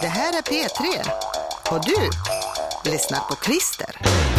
Det här är P3 och du lyssnar på Christer.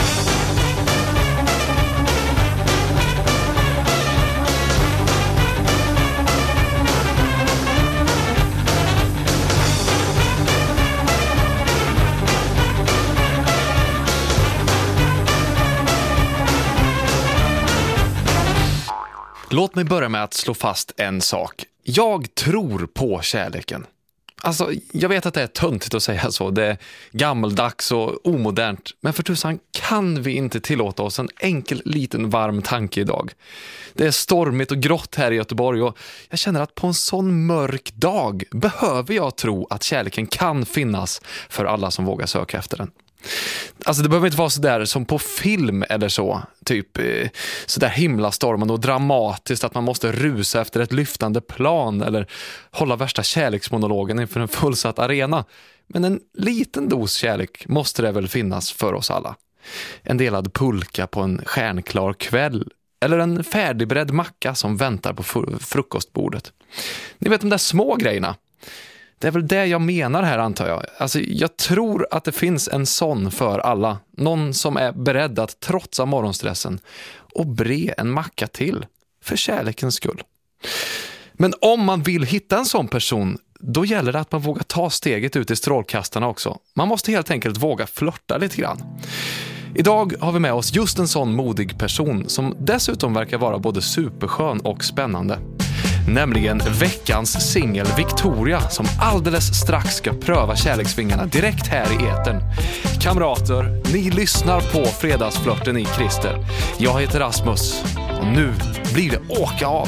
Låt mig börja med att slå fast en sak. Jag tror på kärleken. Alltså, jag vet att det är töntigt att säga så. Det är gammaldags och omodernt. Men för tusan kan vi inte tillåta oss en enkel, liten, varm tanke idag. Det är stormigt och grått här i Göteborg och jag känner att på en sån mörk dag behöver jag tro att kärleken kan finnas för alla som vågar söka efter den. Alltså det behöver inte vara så där som på film eller så, typ så där himlastormande och dramatiskt att man måste rusa efter ett lyftande plan eller hålla värsta kärleksmonologen inför en fullsatt arena. Men en liten dos kärlek måste det väl finnas för oss alla. En delad pulka på en stjärnklar kväll eller en färdigberedd macka som väntar på frukostbordet. Ni vet de där små grejerna. Det är väl det jag menar här, antar jag. Alltså, jag tror att det finns en sån för alla. Någon som är beredd att trotsa morgonstressen och bre en macka till för kärlekens skull. Men om man vill hitta en sån person, då gäller det att man vågar ta steget ut i strålkastarna också. Man måste helt enkelt våga flirta lite grann. Idag har vi med oss just en sån modig person som dessutom verkar vara både superskön och spännande. Nämligen veckans singel Victoria som alldeles strax ska pröva kärleksvingarna direkt här i etern. Kamrater, ni lyssnar på Fredagsflörten i Christer. Jag heter Rasmus och nu blir det åka av.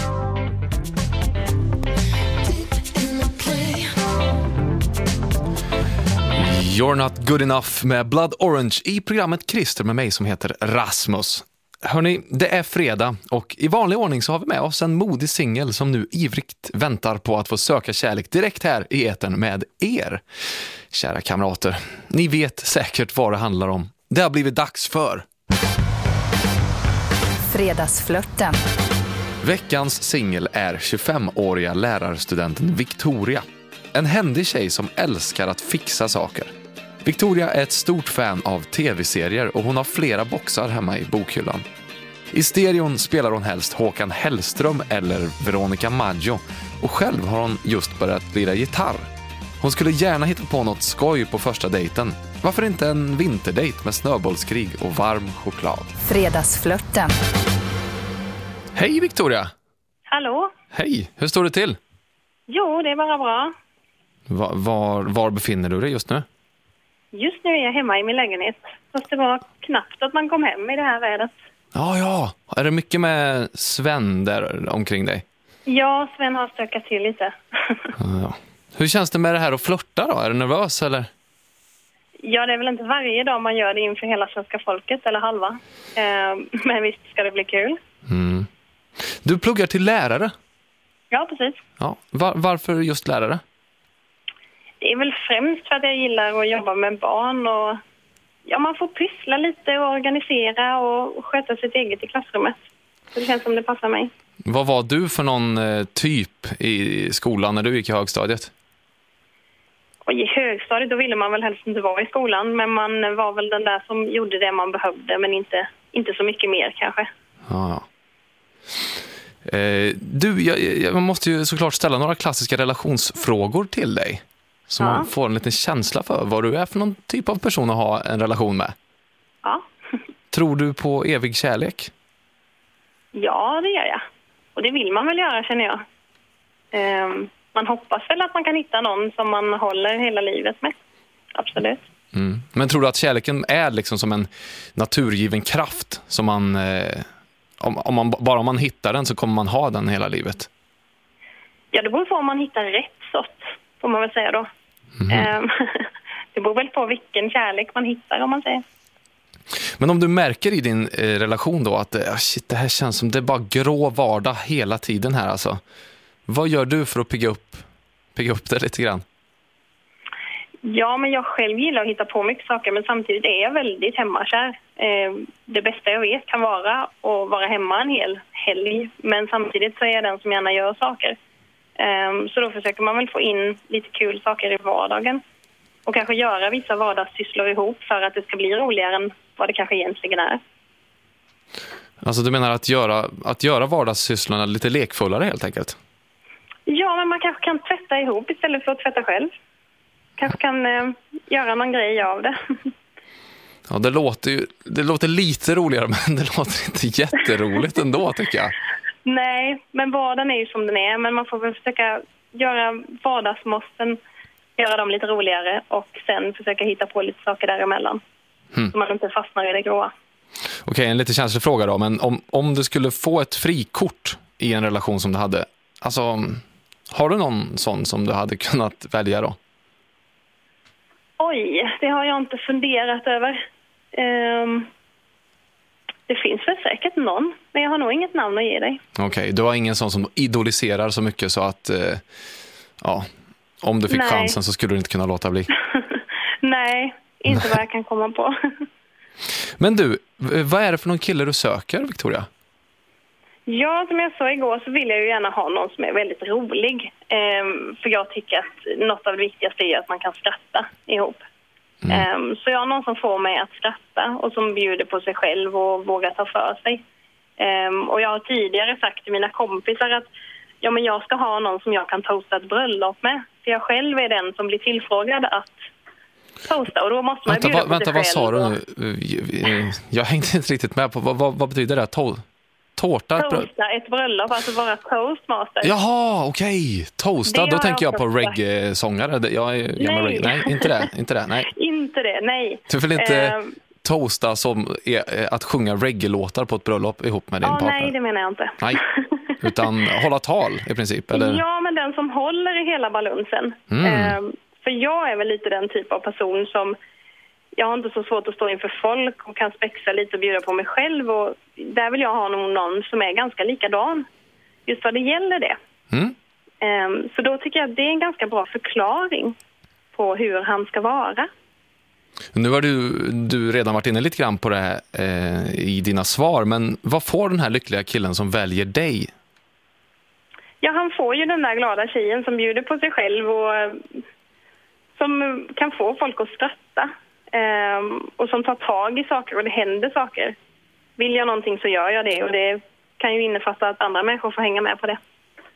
You're not good enough med Blood Orange i programmet Christer med mig som heter Rasmus. Hörrni, det är fredag och i vanlig ordning så har vi med oss en modig singel som nu ivrigt väntar på att få söka kärlek direkt här i etern med er. Kära kamrater, ni vet säkert vad det handlar om. Det har blivit dags för Fredagsflörten. Veckans singel är 25-åriga lärarstudenten Victoria. En händig tjej som älskar att fixa saker. Victoria är ett stort fan av tv-serier och hon har flera boxar hemma i bokhyllan. I stereon spelar hon helst Håkan Hellström eller Veronica Maggio och själv har hon just börjat lira gitarr. Hon skulle gärna hitta på något skoj på första dejten. Varför inte en vinterdejt med snöbollskrig och varm choklad? Fredagsflörten. Hej Victoria! Hallå? Hej, hur står det till? Jo, det är bara bra. Var befinner du dig just nu? Just nu är jag hemma i min lägenhet. Fast det var knappt att man kom hem i det här vädret. Ja. Är det mycket med Sven där omkring dig? Ja, Sven har stökat till lite. Ja. Hur känns det med det här att flirta då? Är du nervös eller? Ja, det är väl inte varje dag man gör det inför hela svenska folket, eller halva. Men visst ska det bli kul. Mm. Du pluggar till lärare? Ja, precis. Ja. Varför just lärare? Det är väl främst för att jag gillar att jobba med barn och ja, man får pyssla lite och organisera och sköta sitt eget i klassrummet. Så det känns som det passar mig. Vad var du för någon typ i skolan när du gick i högstadiet? Och i högstadiet då ville man väl helst inte vara i skolan, men man var väl den där som gjorde det man behövde, men inte så mycket mer kanske. Ja. Du, jag måste ju såklart ställa några klassiska relationsfrågor till dig. Så man får en liten känsla för vad du är för någon typ av person att ha en relation med. Ja. Tror du på evig kärlek? Ja, det gör jag. Och det vill man väl göra, känner jag. Man hoppas väl att man kan hitta någon som man håller hela livet med. Absolut. Mm. Men tror du att kärleken är liksom som en naturgiven kraft som man, om man hittar den så kommer man ha den hela livet? Ja, det beror på om man hittar rätt sort, får man väl säga då. Det beror väl på vilken kärlek man hittar, om man säger. Men om du märker i din relation då att det här känns som det är bara grå vardag hela tiden här alltså. Vad gör du för att pigga upp det lite grann? Ja, men jag själv gillar att hitta på mycket saker, men samtidigt är jag väldigt hemmakär. Det bästa jag vet kan vara att vara hemma en hel helg, men samtidigt så är jag den som gärna gör saker. Så då försöker man väl få in lite kul saker i vardagen. och kanske göra vissa vardagssysslor ihop för att det ska bli roligare än vad det kanske egentligen är. Alltså du menar att göra vardagssysslorna lite lekfullare helt enkelt? Ja, men man kanske kan tvätta ihop istället för att tvätta själv. Kanske kan göra någon grej av det. Ja, det låter lite roligare, men det låter inte jätteroligt ändå tycker jag. Nej, men vardagen är ju som den är. Men man får väl försöka göra vardagsmåsten, göra dem lite roligare och sen försöka hitta på lite saker däremellan. Så man inte fastnar i det gråa. Okej, en lite känslig fråga då. Men om du skulle få ett frikort i en relation som du hade, alltså har du någon sån som du hade kunnat välja då? Oj, det har jag inte funderat över. Det finns väl säkert någon, men jag har nog inget namn att ge dig. Okej, du har ingen sån som idoliserar så mycket så att om du fick chansen så skulle du inte kunna låta bli. Nej, inte vad jag kan komma på. Men du, vad är det för någon kille du söker, Victoria? Ja, som jag sa igår så vill jag ju gärna ha någon som är väldigt rolig. För jag tycker att något av det viktigaste är att man kan skratta ihop. Så jag har någon som får mig att skratta och som bjuder på sig själv och vågar ta för sig. Och jag har tidigare sagt till mina kompisar att men jag ska ha någon som jag kan toasta ett bröllop med. För jag själv är den som blir tillfrågad att toasta och då måste man bjuda på sig själv. Vad sa du nu? Jag hängde inte riktigt med på. Vad betyder det? Toasta ett bröllop, alltså vara toastmaster. Jaha, okej. Toasta, då tänker jag på reggae-sångare. Jag är gammal reggae. Nej, inte det. Nej. Inte det, nej. Du vill inte toasta som är att sjunga reggae-låtar på ett bröllop ihop med din partner? Nej, det menar jag inte. Nej, utan hålla tal i princip, eller? Ja, men den som håller i hela balunsen. För jag är väl lite den typ av person som jag har inte så svårt att stå inför folk och kan spexa lite och bjuda på mig själv. Och där vill jag ha någon som är ganska likadan. Just vad det gäller det. Så då tycker jag att det är en ganska bra förklaring på hur han ska vara. Nu har du redan varit inne lite grann på det här i dina svar. Men vad får den här lyckliga killen som väljer dig? Ja, han får ju den där glada tjejen som bjuder på sig själv och som kan få folk att skratta. Och som tar tag i saker och det händer saker. Vill jag någonting så gör jag det och det kan ju innefatta att andra människor får hänga med på det.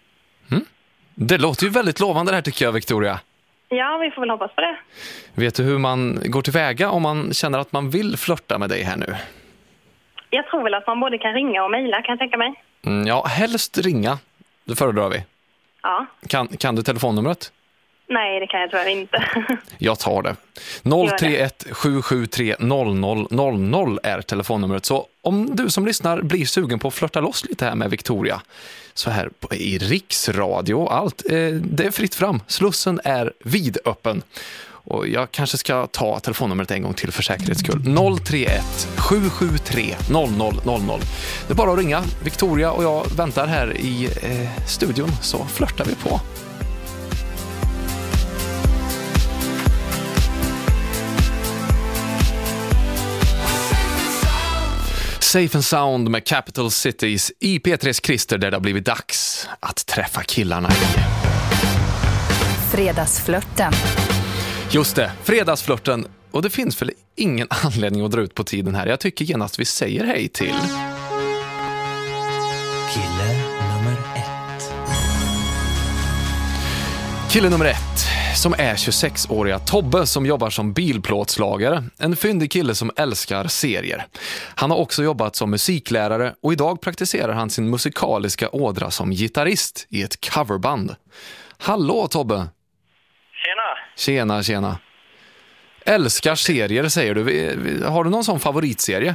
Det låter ju väldigt lovande det här tycker jag, Victoria. Ja, vi får väl hoppas på det. Vet du hur man går tillväga om man känner att man vill flirta med dig här nu? Jag tror väl att man både kan ringa och mejla, kan jag tänka mig. Ja, helst ringa. Det föredrar vi. Ja. Kan du telefonnumret? Nej, det kan jag tyvärr inte. Jag tar det. 031 773 0000 är telefonnumret. Så om du som lyssnar blir sugen på att flirta loss lite här med Victoria, så här i Riksradio och allt, det är fritt fram. Slussen är vidöppen. Och jag kanske ska ta telefonnumret en gång till för säkerhets skull. 031 773 0000. Det är bara att ringa. Victoria och jag väntar här i studion, så flirtar vi på. Safe and Sound med Capital Cities i P3s Christer, där det har blivit dags att träffa killarna i. Fredagsflirten. Just det, fredagsflirten. Och det finns väl ingen anledning att dra ut på tiden här. Jag tycker genast vi säger hej till kille nummer 1. Kille nummer 1, som är 26-åriga Tobbe som jobbar som bilplåtslagare. En fyndig kille som älskar serier. Han har också jobbat som musiklärare och idag praktiserar han sin musikaliska ådra som gitarrist i ett coverband. Hallå Tobbe! Tjena. Älskar serier säger du. Har du någon sån favoritserie?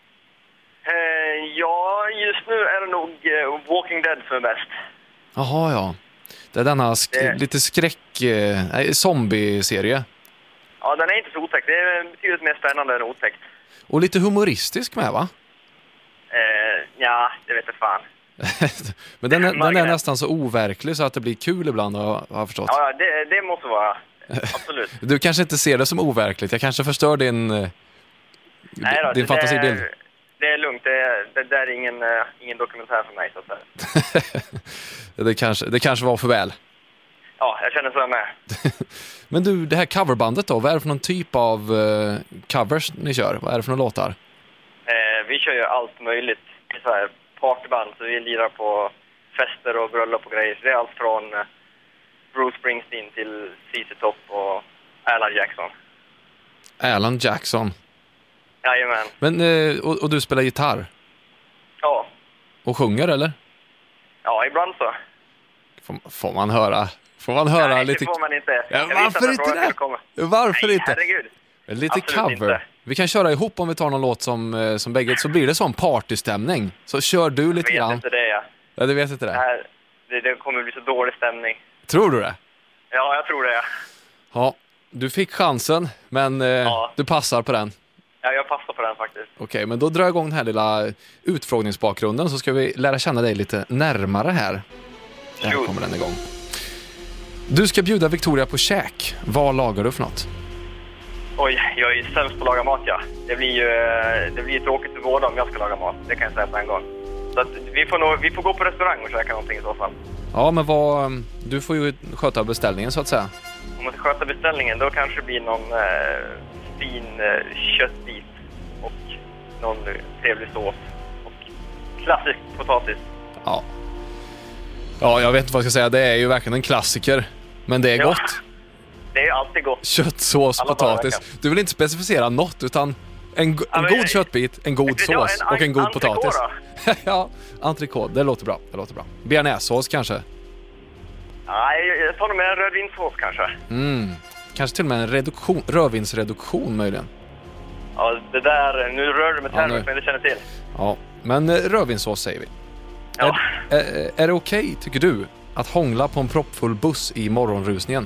Ja, just nu är det nog Walking Dead som är bäst. Jaha, ja. Det är denna lite zombie-serie. Ja, den är inte så otäck. Det är betydligt mer spännande än otäckt. Och lite humoristisk med, va? Ja, det vet jag fan. Men den är nästan så overklig så att det blir kul ibland, har jag förstått. Ja, det måste vara. Absolut. Du kanske inte ser det som overkligt. Jag kanske förstör din fantasibild. Det är lugnt. Det där är ingen dokumentär för mig, så att säga. Det kanske var för väl. Ja, jag känner så jag med. Men du, det här coverbandet då, vad är det för någon typ av covers ni kör? Vad är det för några låtar? Vi kör ju allt möjligt. Det är så här partyband, så vi lirar på fester och bröllop och grejer. Så det är allt från Bruce Springsteen till CC Top och Alan Jackson. Alan Jackson. Jajamän. Men, och du spelar gitarr? Ja. Och sjunger, eller? Ja, ibland så. Får man höra? Får man höra Nej, lite? det får man inte. Ja, varför inte det? Varför Nej, inte? herregud. Lite Absolut cover. inte. Vi kan köra ihop om vi tar någon låt som bägge, så blir det sån partystämning. Så kör du lite Jag grann. vet inte det, ja. Ja, du vet inte det. Det kommer bli så dålig stämning. Tror du det? Ja, jag tror det, ja. Ja, du fick chansen, men du passar på den. Ja, jag passar på den faktiskt. Okej, men då drar jag igång den här lilla utfrågningsbakgrunden, så ska vi lära känna dig lite närmare här. Där Shoot. kommer den igång. Du ska bjuda Victoria på käk. Vad lagar du för något? Oj, jag är ju sämst på att laga mat, ja. Det blir ju tråkigt för båda om jag ska laga mat. Det kan jag säga på en gång. Så att vi får gå på restaurang och käka någonting i så fall. Ja, men du får ju sköta beställningen, så att säga. Om man ska sköta beställningen, då kanske det blir någon fin köttbit och någon trevlig sås och klassisk potatis. Ja. Ja, jag vet inte vad jag ska säga. Det är ju verkligen en klassiker. Men det är gott. Det är alltid gott. Köttsås, Alla potatis. dagar. Du vill inte specificera något, utan en god köttbit, en god sås och en god potatis. Ja, entrecote. Det låter bra. Bearnaisesås kanske? Nej, jag tar nog med en rödvinsås kanske. Kanske till och med en rödvinsreduktion möjligen. Ja, det där, nu rör du med termer som jag inte känner till. Ja, men rödvinsås säger vi. Ja. Är det okej, tycker du, att hångla på en proppfull buss i morgonrusningen?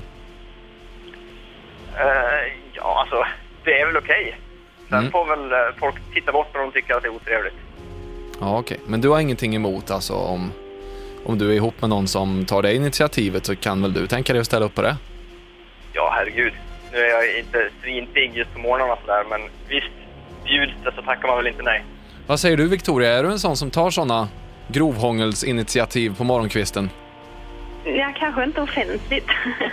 Ja, alltså, det är väl okej. Sen får väl folk titta bort när de tycker att det är otrevligt. Ja, okej. Men du har ingenting emot, alltså, om du är ihop med någon som tar det initiativet, så kan väl du tänka dig att ställa upp på det? Ja, herregud. Nu är jag inte svinpigg just på morgonen sådär, men visst, bjuds det så tackar man väl inte nej. Vad säger du, Victoria? Är du en sån som tar såna grovhångelsinitiativ på morgonkvisten? Ja, kanske inte offentligt.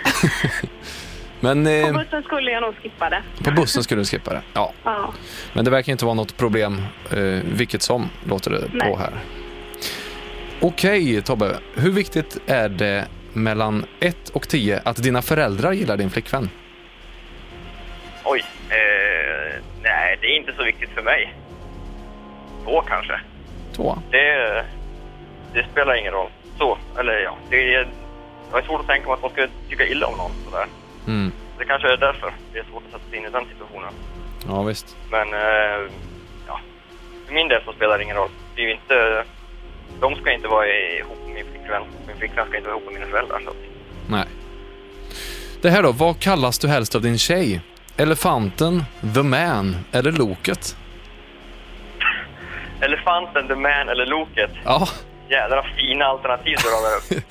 Men, På bussen skulle jag nog skippa det. På bussen skulle du skippa det, ja. Ja. Men det verkar inte vara något problem, vilket som låter det på här. Okej, Tobbe. Hur viktigt är det mellan 1 och 10 att dina föräldrar gillar din flickvän? Oj, nej, det är inte så viktigt för mig. 2 kanske. 2? Det spelar ingen roll. Så, eller ja, det är svårt att tänka mig att man ska tycka illa om någon sådär. Det kanske är därför det är svårt att sätta sig in i den situationen. Ja, visst. Men ja, för min del så spelar det ingen roll. Det är ju inte, de ska inte vara ihop med min flickvän. Min flickvän ska inte vara ihop med mina föräldrar. Så. Nej. Det här då, vad kallas du helst av din tjej? Elefanten, the man eller loket? Elefanten, the man eller loket? Ja. Jädra fina alternativ du radar upp.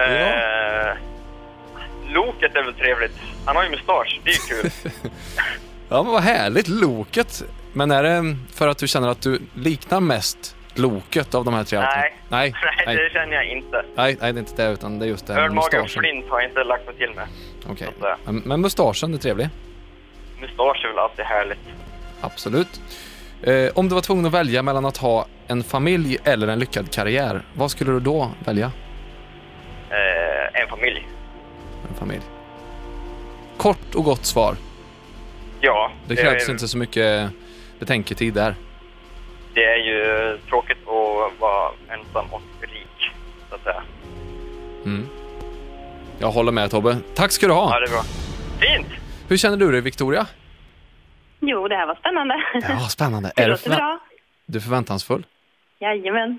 Loket är väl trevligt. Han har ju mustasch, det är ju kul. Ja, men vad härligt, loket. Men är det för att du känner att du liknar mest loket av de här 3 Nej, det känner jag inte. Nej, det är inte det, utan det är just det här med Ölmage och mustaschen. flint har jag inte lagt mig till med. Okej. Men mustaschen är trevlig? Mustasch är väl alltid härligt. Absolut. Om du var tvungen att välja mellan att ha en familj eller en lyckad karriär, vad skulle du då välja? En familj. En familj. Kort och gott svar. Ja. Det krävs inte så mycket betänketid där. Det är ju tråkigt att vara ensam och rik, så att säga. Jag håller med, Tobbe. Tack ska du ha. Ja, det är bra. Fint! Hur känner du dig, Victoria? Jo, det här var spännande. Ja, spännande. Det låter bra. Du är förväntansfull? Jajamän.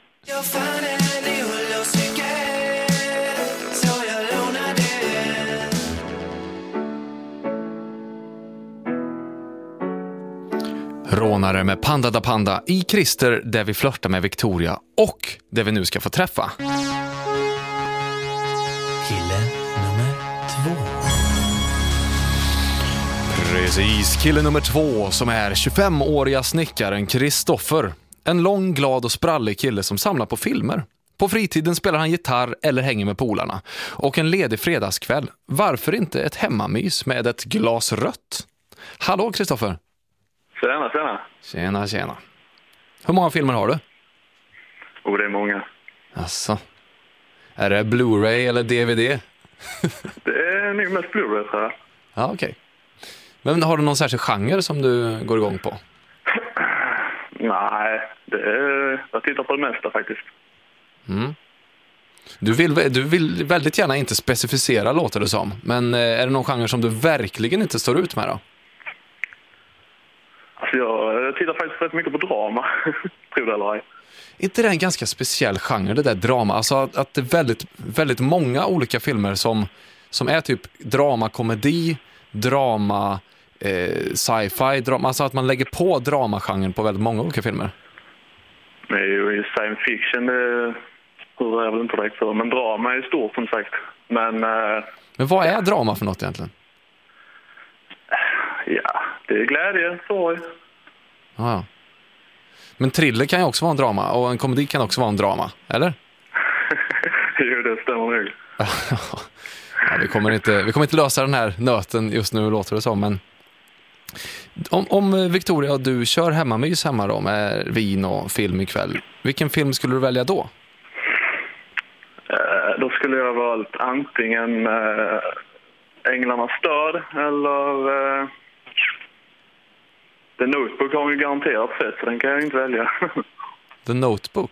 Rånare med Panda da Panda i Christer, där vi flörtar med Victoria och där vi nu ska få träffa Kille nummer 2. Precis, kille nummer 2 som är 25-åriga snickaren Kristoffer. En lång, glad och sprallig kille som samlar på filmer. På fritiden spelar han gitarr eller hänger med polarna. Och en ledig fredagskväll, varför inte ett hemmamys med ett glas rött? Hallå Kristoffer. Tjena. Hur många filmer har du? Det är många. Asså. Är det Blu-ray eller DVD? Det är nog mest Blu-ray, tror jag. Ja, okej. Men har du någon särskild genre som du går igång på? Nej, jag tittar på det mesta faktiskt. Du vill väldigt gärna inte specificera, låter det som. Men är det någon genre som du verkligen inte står ut med då? Alltså jag tittar faktiskt rätt mycket på drama, tror det eller ej. Inte det en ganska speciell genre, det där drama? Alltså att det är väldigt, väldigt många olika filmer som är typ drama, komedi, drama, sci-fi, drama. Alltså att man lägger på dramagenren på väldigt många olika filmer. Nej, i science fiction hur är väl inte direkt så. Men drama är stort som sagt. Men vad är drama för något egentligen? Ja, det är glädje, sorg. Ja. Men thriller kan ju också vara en drama och en komedi kan också vara en drama, eller? Jo, det stämmer nog. Ja, vi kommer inte lösa den här nöten just nu, låter det som, men om Victoria och du kör hemmamys hemma då med vin och film ikväll, vilken film skulle du välja då? Då skulle jag valt antingen Änglarnas stöd eller The Notebook har ju garanterat sett, så den kan jag inte välja. The Notebook?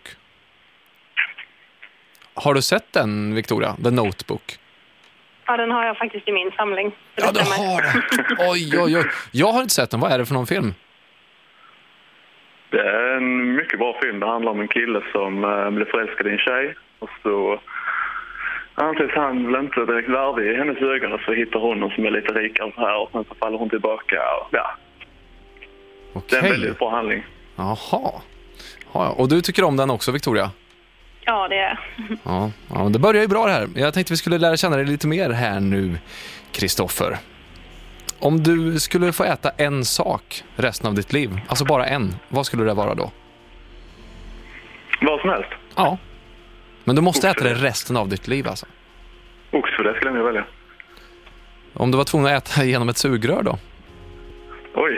Har du sett den, Victoria? The Notebook? Ja, den har jag faktiskt i min samling. Ja, du har den. Oj. Jag har inte sett den. Vad är det för någon film? Det är en mycket bra film. Det handlar om en kille som blir förälskad i en tjej. Och så anses han väl inte direkt värdig i hennes ögon. Och så hittar hon någon som är lite rikare så här. Och sen så faller hon tillbaka. Ja. Okej. Det är en väldigt bra handling. Jaha. Ja, och du tycker om den också, Victoria? Ja, det är. Ja, det börjar ju bra det här. Jag tänkte vi skulle lära känna dig lite mer här nu, Kristoffer. Om du skulle få äta en sak resten av ditt liv, alltså bara en, vad skulle det vara då? Vad som helst? Ja. Men du måste äta det resten av ditt liv alltså. Oxfilé skulle jag välja. Om du var tvungen att äta genom ett sugrör då? Oj.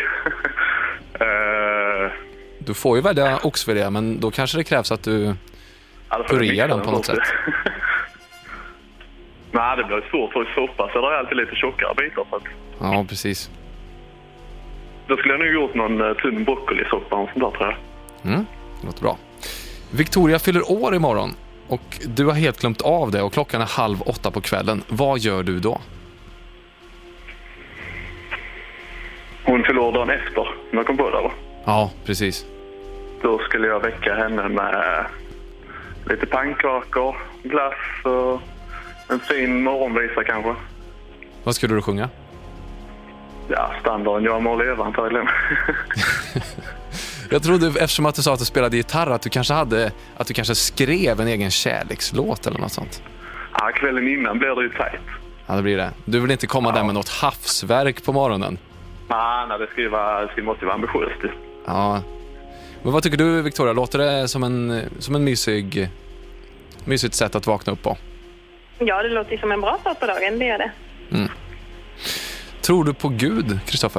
Du får ju välja oxfilé, men då kanske det krävs att du purerar den på något sätt. Nej, det blir svårt för soppa, så det är alltid lite tjockare bitar. Så att... Ja, precis. Då skulle jag nog gjort någon tunn broccolisoppa och sånt där, tror jag. Det låter bra. Victoria fyller år imorgon och du har helt glömt av det och klockan är 7:30 på kvällen. Vad gör du då? Hon fyller år dagen efter, om jag kom på det, va? Ja, precis. Då skulle jag väcka henne med lite pannkakor, glass och en fin morgonvisa kanske. Vad skulle du sjunga? Ja, standarden. Jag må leva antagligen. Jag trodde, eftersom att du sa att du spelade gitarr, att du kanske skrev en egen kärlekslåt eller något sånt. Ja, kvällen innan blir det ju tajt. Ja, det blir det. Du vill inte komma där med något havsverk på morgonen? Nej, det måste ju vara ambitiöst. Ja. Men vad tycker du, Victoria? Låter det som en mysigt sätt att vakna upp på? Ja, det låter som en bra start på dagen, det är det. Tror du på Gud, Kristoffer?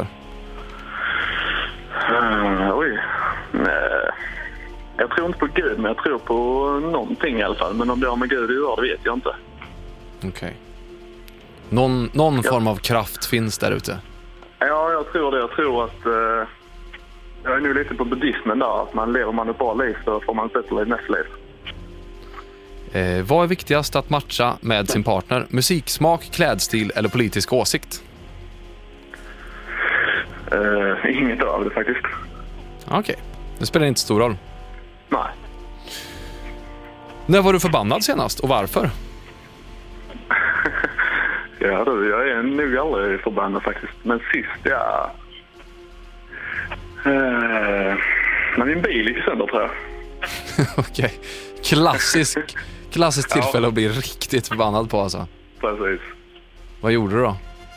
Oj. Jag tror inte på Gud, men jag tror på någonting i alla fall. Men om det har med Gud att göra, det vet jag inte. Okej. Någon form av kraft finns där ute? Ja, jag tror det. Jag tror att... jag är nu lite på buddhismen där. Att lever man ett bra liv så får man sätta liv nästa liv. Vad är viktigast att matcha med sin partner? Musiksmak, klädstil eller politisk åsikt? Inget av det faktiskt. Okej. Det spelar inte stor roll. Nej. När var du förbannad senast och varför? Ja, jag är nog aldrig förbannad faktiskt. Men sist, ja... när min bil gick sönder, tror jag. Okej. Klassiskt tillfälle att bli riktigt förbannad på alltså. Precis. Vad gjorde du då?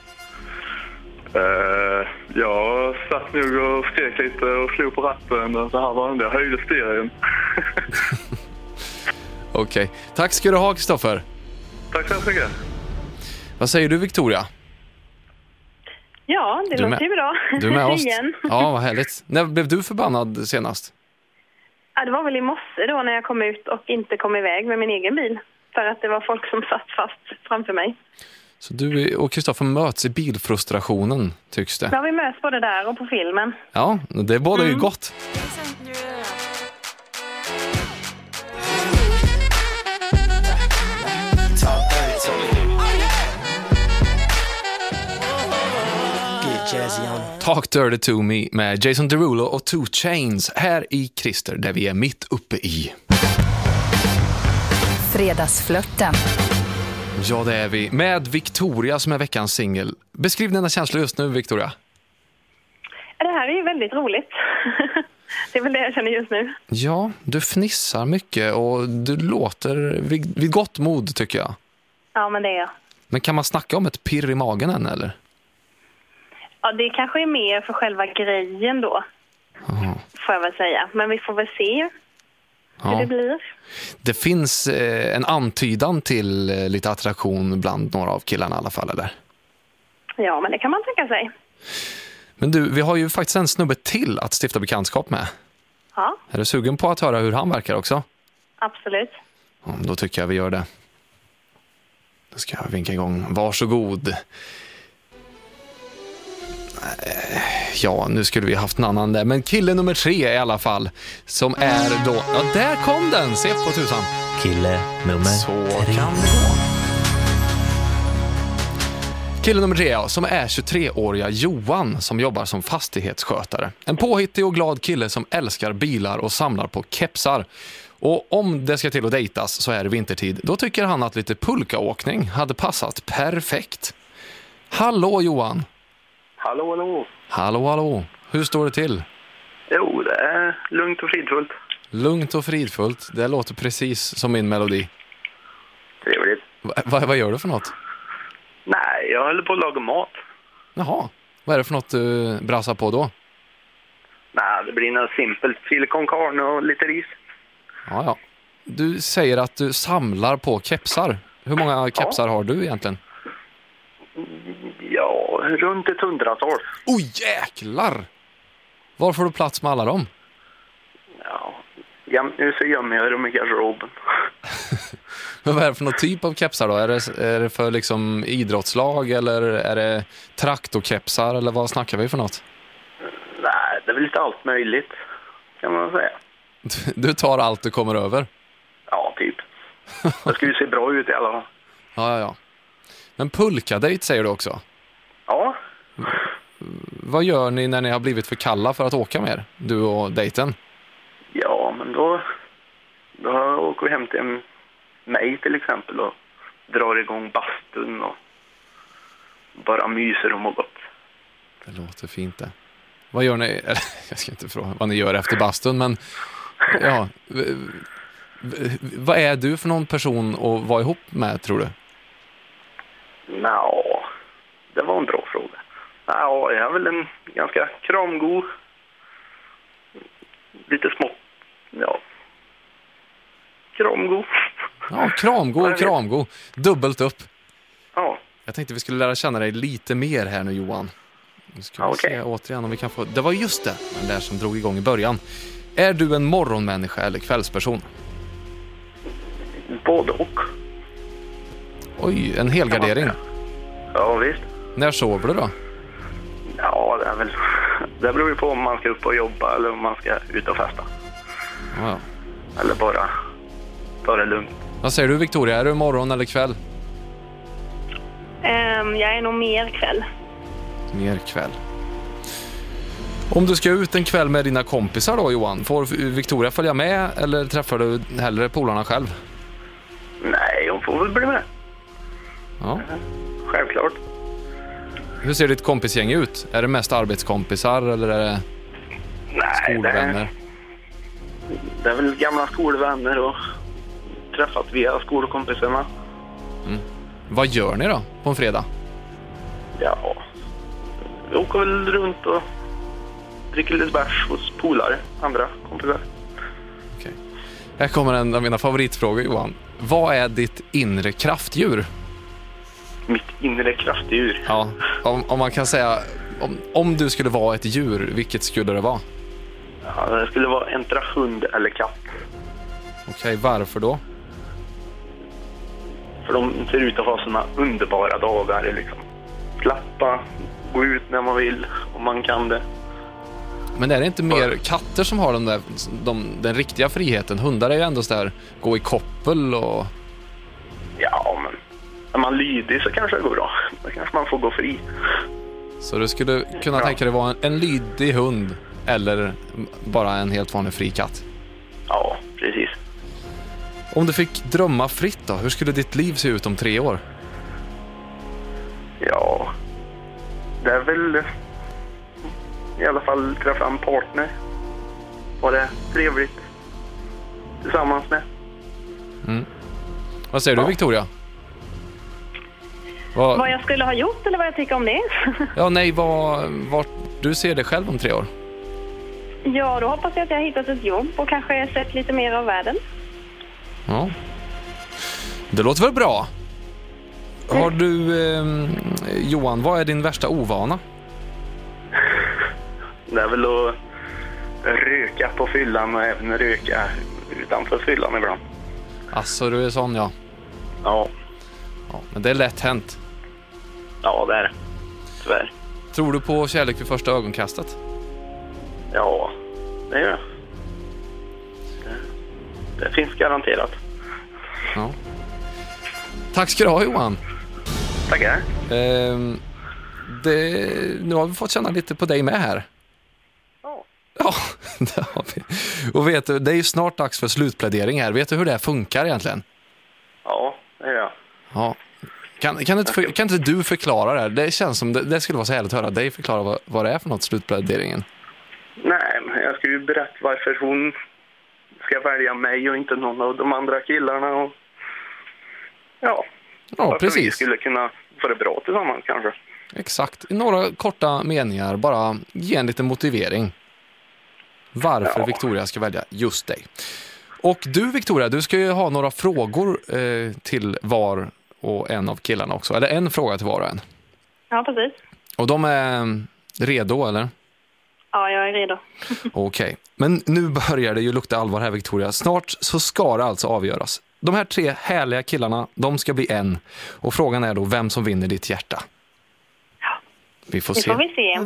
Jag satt nog och skrek lite och slog på ratten och så här var det. Jag höjde stereon. Okej. Tack ska du ha, Kristoffer. Tack så mycket. Vad säger du, Victoria? Ja, det låter ju bra. Du är med oss? Igen. Ja, vad härligt. När blev du förbannad senast? Ja, det var väl i morse då när jag kom ut och inte kom iväg med min egen bil. För att det var folk som satt fast framför mig. Så du och Kristoffer möts i bilfrustrationen, tycks det? Ja, vi möts både där och på filmen. Ja, det är båda ju gott. Talk Dirty To Me med Jason Derulo och 2 Chainz här i Christer, där vi är mitt uppe i. Fredagsflörten. Ja, det är vi. Med Victoria som är veckans singel. Beskriv dina känslor just nu, Victoria. Det här är ju väldigt roligt. Det är väl det jag känner just nu. Ja, du fnissar mycket och du låter vid gott mod, tycker jag. Ja, men det är jag. Men kan man snacka om ett pirr i magen än, eller? Ja, det kanske är mer för själva grejen då. Aha. Får jag väl säga. Men vi får väl se hur det blir. Det finns en antydan till lite attraktion bland några av killarna i alla fall, eller? Ja, men det kan man tänka sig. Men du, vi har ju faktiskt en snubbe till att stifta bekantskap med. Ja. Är du sugen på att höra hur han verkar också? Absolut. Ja, då tycker jag vi gör det. Då ska jag vinka igång. Varsågod. Ja, nu skulle vi haft en annan där. Men kille nummer 3 i alla fall. Som är då... Ja, där kom den! Se på tusan. Kille nummer Så 3. kan det gå. Kille nummer 3, ja, som är 23-åriga Johan som jobbar som fastighetsskötare. En påhittig och glad kille som älskar bilar och samlar på kepsar. Och om det ska till att dejtas så är det vintertid. Då tycker han att lite pulkaåkning hade passat perfekt. Hallå Johan! Hallå, hallå. Hallå, hallå. Hur står det till? Jo, det är lugnt och fridfullt. Lugnt och fridfullt. Det låter precis som min melodi. Trevligt. Vad gör du för något? Nej, jag håller på att laga mat. Jaha. Vad är det för något du brassar på då? Nej, det blir något simpelt. Chili con carne och lite ris. Ja, ja. Du säger att du samlar på kepsar. Hur många kepsar har du egentligen? Ja, runt 100-tal. Oj, jäklar! Var får du plats med alla dem? Ja, nu så gömmer jag dem i garderoben. Men vad är det för någon typ av kepsar då? Är det för liksom idrottslag eller är det traktorkepsar eller vad snackar vi för något? Nej, det är väl lite allt möjligt, kan man säga. Du tar allt du kommer över? Ja, typ. Det ska ju se bra ut i alla fall. Ja. Men pulkadejt säger du också? Ja. Vad gör ni när ni har blivit för kalla för att åka med er, du och dejten? Ja, men då åker vi hem till mig till exempel och drar igång bastun och bara myser och mår gott. Det låter fint det. Vad gör ni? Jag ska inte fråga vad ni gör efter bastun, men ja, vad är du för någon person att vara ihop med, tror du? Nå, det var en bra fråga. Ja, jag är väl en ganska kramgod, lite smått, ja, kramgod. Ja, kramgod. Dubbelt upp. Ja. Jag tänkte vi skulle lära känna dig lite mer här nu, Johan. Nu ska vi se återigen om vi kan få... Det var just det, den där som drog igång i början. Är du en morgonmänniska eller kvällsperson? Både och. Oj, en helgardering. Ja, visst. När sover du då? Ja, det är väl... Det beror ju på om man ska upp och jobba eller om man ska ut och festa. Ja. Eller bara ta det lugnt. Vad säger du, Victoria? Är du morgon eller kväll? Jag är nog mer kväll. Mer kväll. Om du ska ut en kväll med dina kompisar då, Johan, får Victoria följa med eller träffar du hellre polarna själv? Nej, hon får väl bli med. Ja. Självklart. Hur ser ditt kompisgäng ut? Är det mest arbetskompisar eller är det skolvänner? Det är väl gamla skolvänner och träffat via skolkompisarna. Vad gör ni då på en fredag? Ja, vi åker väl runt och dricker lite bärs hos polare, andra kompisar. Okej. Här kommer en av mina favoritfrågor, Johan. Vad är ditt inre kraftdjur? Mitt inre kraftdjur? Ja, om man kan säga... Om du skulle vara ett djur, vilket skulle det vara? Ja, det skulle vara en hund eller katt. Okej, varför då? För de ser ut att ha såna underbara dagar. Liksom. Slappa, gå ut när man vill, om man kan det. Men är det inte mer katter som har den riktiga friheten? Hundar är ju ändå så där, gå i koppel och... Ja, men när man lydig så kanske det går bra. Då kanske man får gå fri. Så du skulle kunna tänka dig vara en lydig hund eller bara en helt vanlig fri katt? Ja, precis. Om du fick drömma fritt då, hur skulle ditt liv se ut om 3 år? Ja, det är väl i alla fall träffa en partner. Var det trevligt tillsammans med. Vad säger du, Victoria? Vad jag skulle ha gjort eller vad jag tycker om det? Ja, nej, vart du ser dig själv om 3 år? Ja, då hoppas jag att jag har hittat ett jobb och kanske sett lite mer av världen. Ja. Det låter väl bra. Har du, Johan, vad är din värsta ovana? Det är väl att röka på fyllan och även röka utanför fyllan ibland. Alltså, du är sån, ja. Ja. Ja, men det är lätt hänt. Ja, det är det. Tyvärr. Tror du på kärlek vid första ögonkastet? Ja, det gör jag. Det finns garanterat. Ja. Tack ska du ha, Johan. Tackar. Nu har vi fått känna lite på dig med här. Ja, det har vi. Och vet du, det är ju snart dags för slutplädering här. Vet du hur det funkar egentligen? Ja, det gör jag. Ja. Kan inte du förklara det här? Det känns som det skulle vara så härligt att höra dig förklara vad det är för något, slutpläderingen. Nej, men jag ska ju berätta varför hon ska välja mig och inte någon av de andra killarna. Och... Ja, precis. Vi skulle kunna få det bra tillsammans kanske. Exakt. I några korta meningar, bara ge en liten motivering. Varför Victoria ska välja just dig. Och du, Victoria, du ska ju ha några frågor till var och en av killarna också. Eller en fråga till var och en. Ja, precis. Och de är redo, eller? Ja, jag är redo. Okej. Men nu börjar det ju lukta allvar här, Victoria. Snart så ska det alltså avgöras. De här 3 härliga killarna, de ska bli en. Och frågan är då vem som vinner ditt hjärta. Ja. Vi får Det se. får vi se.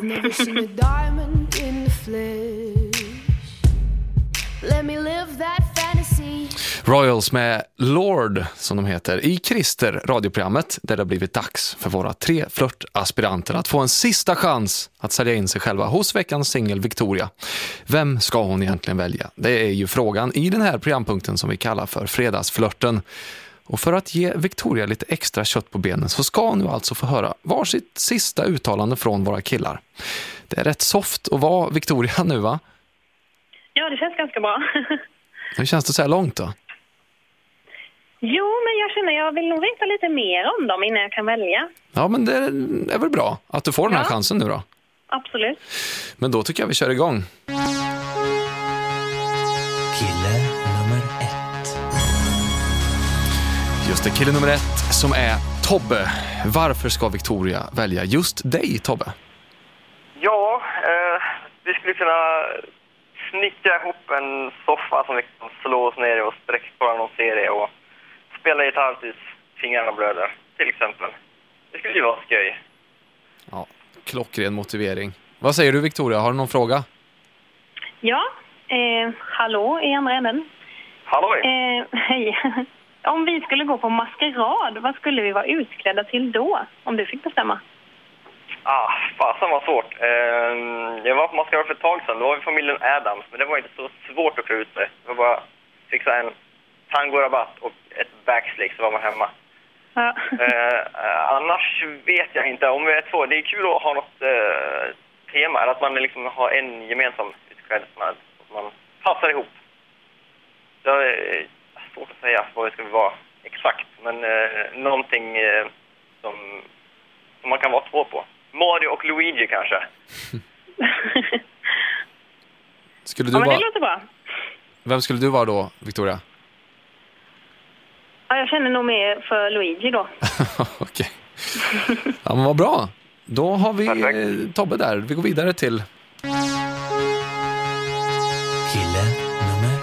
Let me live that fantasy. Royals med Lord, som de heter, i Christer, radioprogrammet, där det har blivit dags för våra 3 flörtaspiranter att få en sista chans att sälja in sig själva hos veckans singel Victoria. Vem ska hon egentligen välja? Det är ju frågan i den här programpunkten som vi kallar för fredagsflörten. Och för att ge Victoria lite extra kött på benen så ska hon nu alltså få höra varsitt sista uttalande från våra killar. Det är rätt soft att vara Victoria nu, va? Ja, det känns ganska bra. Hur känns det så här långt då? Jo, men jag känner jag vill nog veta lite mer om dem innan jag kan välja. Ja, men det är väl bra att du får den här chansen nu då. Absolut. Men då tycker jag vi kör igång. Kille nummer 1. Just det, kille nummer 1 som är Tobbe. Varför ska Victoria välja just dig, Tobbe? Ja, vi skulle kunna snickra ihop en soffa som vi kan slå oss ner i och sträcka på någon serie och spela gitarr tills fingrarna blöder, till exempel. Det skulle ju vara skoj. Ja, klockren motivering. Vad säger du, Victoria? Har du någon fråga? Ja, hallå i andra änden. Hallå! Hej. Om vi skulle gå på maskerad, vad skulle vi vara utklädda till då? Om du fick bestämma. Fasen var svårt. Jag var på maskerad för ett tag sedan. Då var vi familjen Adams, men det var inte så svårt att klä ut sig. Det var bara fixa en tangorabatt och ett backslick så var man hemma. Ja. Annars vet jag inte. Om vi är 2, det är kul att ha något tema. Att man liksom har en gemensam utklädesnad. Att man passar ihop. Det är svårt att säga vad det ska vara exakt. Men någonting som man kan vara 2 på. Mario och Luigi kanske. Skulle Ja, du men det låter bra. Vem skulle du vara då, Victoria? Ja, jag känner nog mer för Luigi då. Okej. Ja, men vad bra. Då har vi Tobbe där. Vi går vidare till... Kille nummer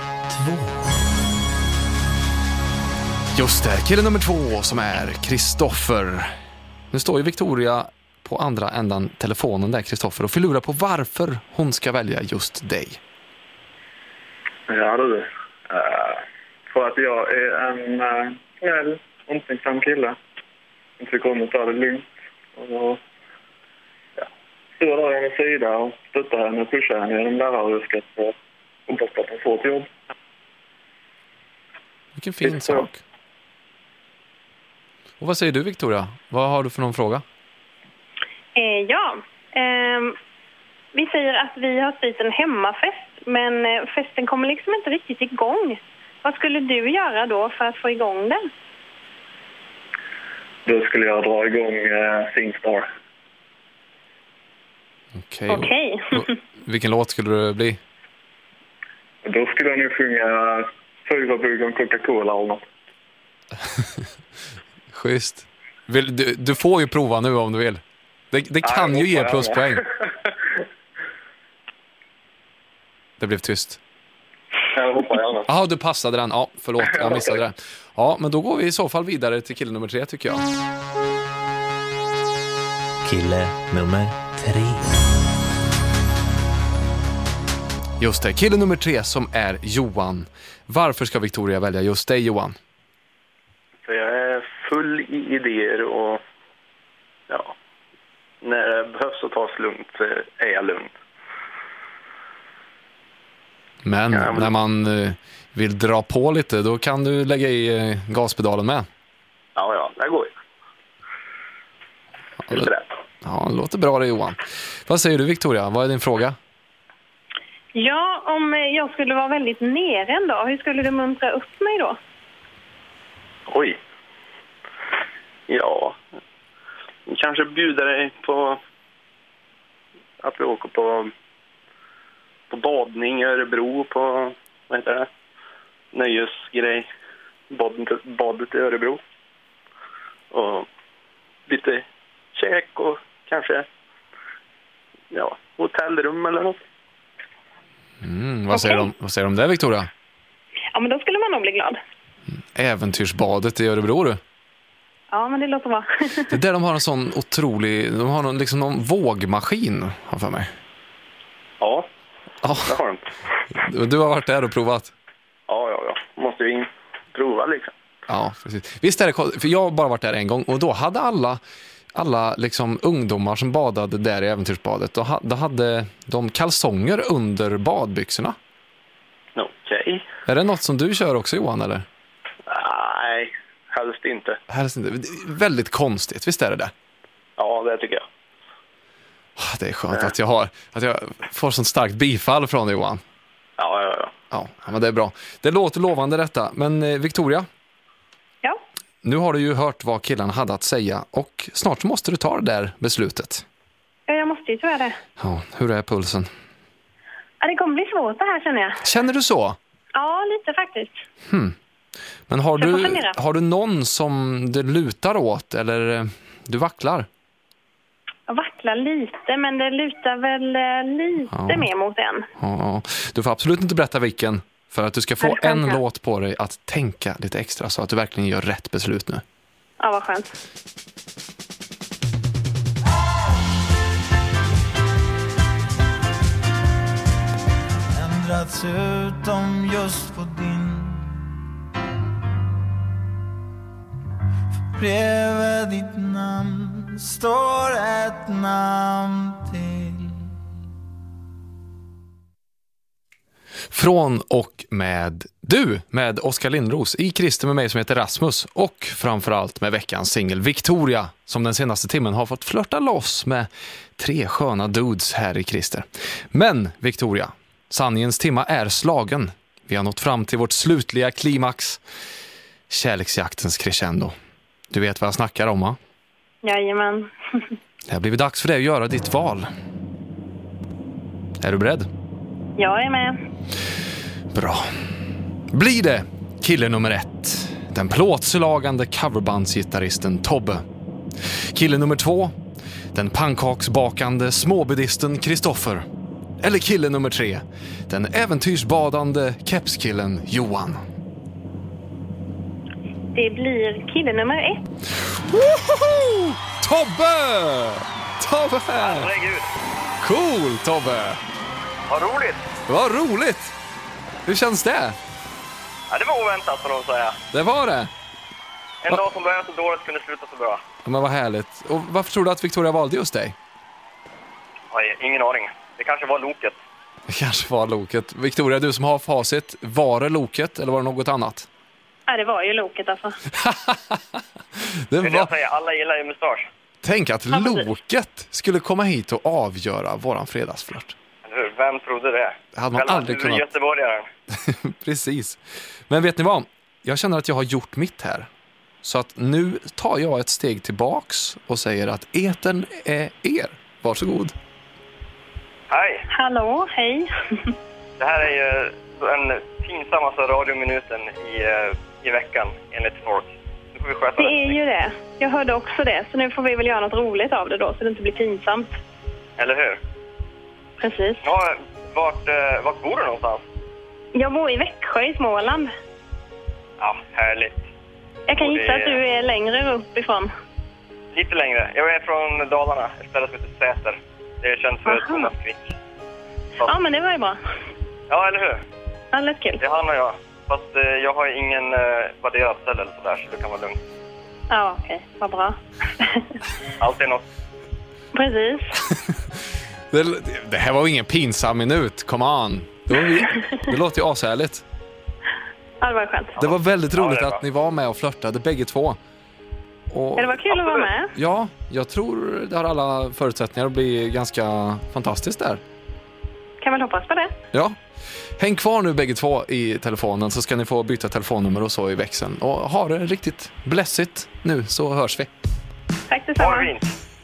2. Just det, kille nummer 2 som är Kristoffer. Nu står ju Victoria på andra ändan telefonen där, Kristoffer, och förlurar på varför hon ska välja just dig. Ja, du. För att jag är en snäll, omtänksam kille. Jag tycker om att ta det lugnt. Och står där i hennes sida och stöttar henne och pushar henne genom läraryrket och hoppas på att hon får ett jobb. Vilken fin sak. Och vad säger du, Victoria? Vad har du för någon fråga? Vi säger att vi har styrt en hemmafest, men festen kommer liksom inte riktigt igång. Vad skulle du göra då för att få igång den? Då skulle jag dra igång Singstar. Okej. Vilken låt skulle det bli? Då skulle jag nu sjunga 4 bugg om Coca-Cola eller något. Schysst. Du får ju prova nu om du vill. Det kan ju ge pluspoäng. Det blev tyst. Jag hoppar gärna. Jaha, du passade den. Ja, förlåt, jag missade det. Ja, men då går vi i så fall vidare till kille nummer 3, tycker jag. Kille nummer 3. Just det, kille nummer 3 som är Johan. Varför ska Victoria välja just dig, Johan? För jag är full i idéer och när det behövs att tas lugnt så är jag lugn. Men när man vill dra på lite, då kan du lägga i gaspedalen med. Ja, det går ju. Ja, det låter bra det, Johan. Vad säger du, Victoria? Vad är din fråga? Ja, om jag skulle vara väldigt nere en dag, hur skulle du muntra upp mig då? Oj. Ja. Kanske bjuda dig på att vi åker på badning i Örebro på, vad heter det? Nöjesgrej. Badet i Örebro. Och lite käk och kanske hotellrum eller något. Vad säger du om det, Victoria? Ja, men då skulle man nog bli glad. Äventyrsbadet i Örebro, du. Ja, men det låter bra. Det är där de har en sån otrolig... De har någon vågmaskin, har för mig. Ja, det har de. Du har varit där och provat? Ja. Måste vi prova liksom. Ja, precis. Visst är det, för jag har bara varit där en gång och då hade alla liksom ungdomar som badade där i äventyrsbadet, då hade de kalsonger under badbyxorna. Okej. Är det något som du kör också, Johan, eller? Nej, helst inte. Helst inte. Det är väldigt konstigt, visst är det det? Ja, det tycker jag. Det är skönt att jag får sånt starkt bifall från dig, Johan. Ja, men det är bra. Det låter lovande detta. Men Victoria? Ja? Nu har du ju hört vad killarna hade att säga och snart måste du ta det där beslutet. Ja, jag måste ju tyvärr det. Ja, hur är pulsen? Ja, det kommer bli svårt det här, känner jag. Känner du så? Ja, lite faktiskt. Men har du någon som du lutar åt eller du vacklar? Jag vacklar lite, men det lutar väl lite mer mot en. Ja. Du får absolut inte berätta vilken, för att du ska få en låt på dig att tänka lite extra så att du verkligen gör rätt beslut nu. Ja, vad skönt. Ändrats utom just på din. För bredvid ditt namn står ett namn till. Från och med du, med Oskar Lindros, i Christer med mig som heter Rasmus och framförallt med veckans singel Victoria som den senaste timmen har fått flörta loss med 3 sköna dudes här i Christer. Men Victoria, sanningens timma är slagen. Vi har nått fram till vårt slutliga klimax, kärleksjaktens crescendo. Du vet vad jag snackar om, va? Jajamän. Det har blivit dags för dig att göra ditt val. Är du beredd? Jag är med. Bra. Blir det kille nummer 1, den plåtslagande coverbandsgitarristen Tobbe? Kille nummer 2, den pannkaksbakande småbudisten Kristoffer? Eller kille nummer 3, den äventyrsbadande kepskillen Johan? Det blir kille nummer 1. Woho! Tobbe! Tobbe! Herregud. Cool, Tobbe! Vad roligt. Vad roligt! Hur känns det? Ja, det var oväntat, får de säga. Det var det. En dag som började så dåligt kunde sluta så bra. Ja, men vad härligt. Och varför tror du att Victoria valde just dig? Oj, ingen aning. Det kanske var loket. Det kanske var loket. Victoria, du som har facit, var det loket eller var det något annat? Ja, det var ju loket alltså. Det är det jag säger, alla gillar ju mustasch. Tänk att loket skulle komma hit och avgöra våran fredagsflört. Vem trodde det? Det hade man aldrig kunnat. Göteborgaren. Precis. Men vet ni vad? Jag känner att jag har gjort mitt här. Så att nu tar jag ett steg tillbaks och säger att etern är er. Varsågod. Hej. Hallå, hej. Det här är ju den pinsammaste radiominuten i veckan enligt folk. Nu får vi sköta det. Det är ju det. Jag hörde också det. Så nu får vi väl göra något roligt av det då så det inte blir pinsamt. Eller hur? Precis. Ja, vart bor du någonstans? Jag bor i Växjö i Småland. Ja, härligt. Jag kan gissa att du är längre uppifrån. Lite längre. Jag är från Dalarna. Ett ställe som heter Säter. Det är känt för Thomas Quick. Ja, men det var ju bra. Ja, eller hur? Alldeles kul. Det är han och jag. Fast jag har ingen värderad ställe eller sådär, så du kan vara lugn. Ja, okej. Vad bra. Allt är något. Precis. Det här var ingen pinsam minut. Come on. Det låter ju ashärligt. Ja, det var skönt. Det var väldigt roligt att ni var med och flörtade, bägge två. Och det var kul att vara med. Ja, jag tror det har alla förutsättningar att bli ganska fantastiskt där. Kan väl hoppas på det. Ja. Häng kvar nu bägge två i telefonen så ska ni få byta telefonnummer och så i växeln. Och ha det riktigt blessigt nu så hörs vi. Tack detsamma.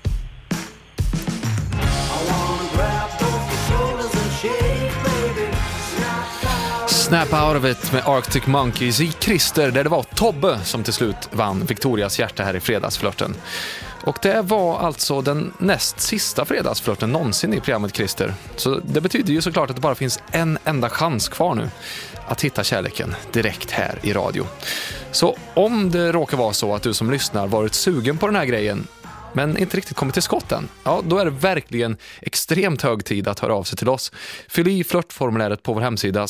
Snap Out of It med Arctic Monkeys i Christer, där det var Tobbe som till slut vann Victorias hjärta här i fredagsflörten. Och det var alltså den näst sista fredagsflörten någonsin i programmet Christer. Så det betyder ju såklart att det bara finns en enda chans kvar nu att hitta kärleken direkt här i radio. Så om det råkar vara så att du som lyssnar varit sugen på den här grejen men inte riktigt kommit till skott än, ja, då är det verkligen extremt hög tid att höra av sig till oss. Fyll i flörtformuläret på vår hemsida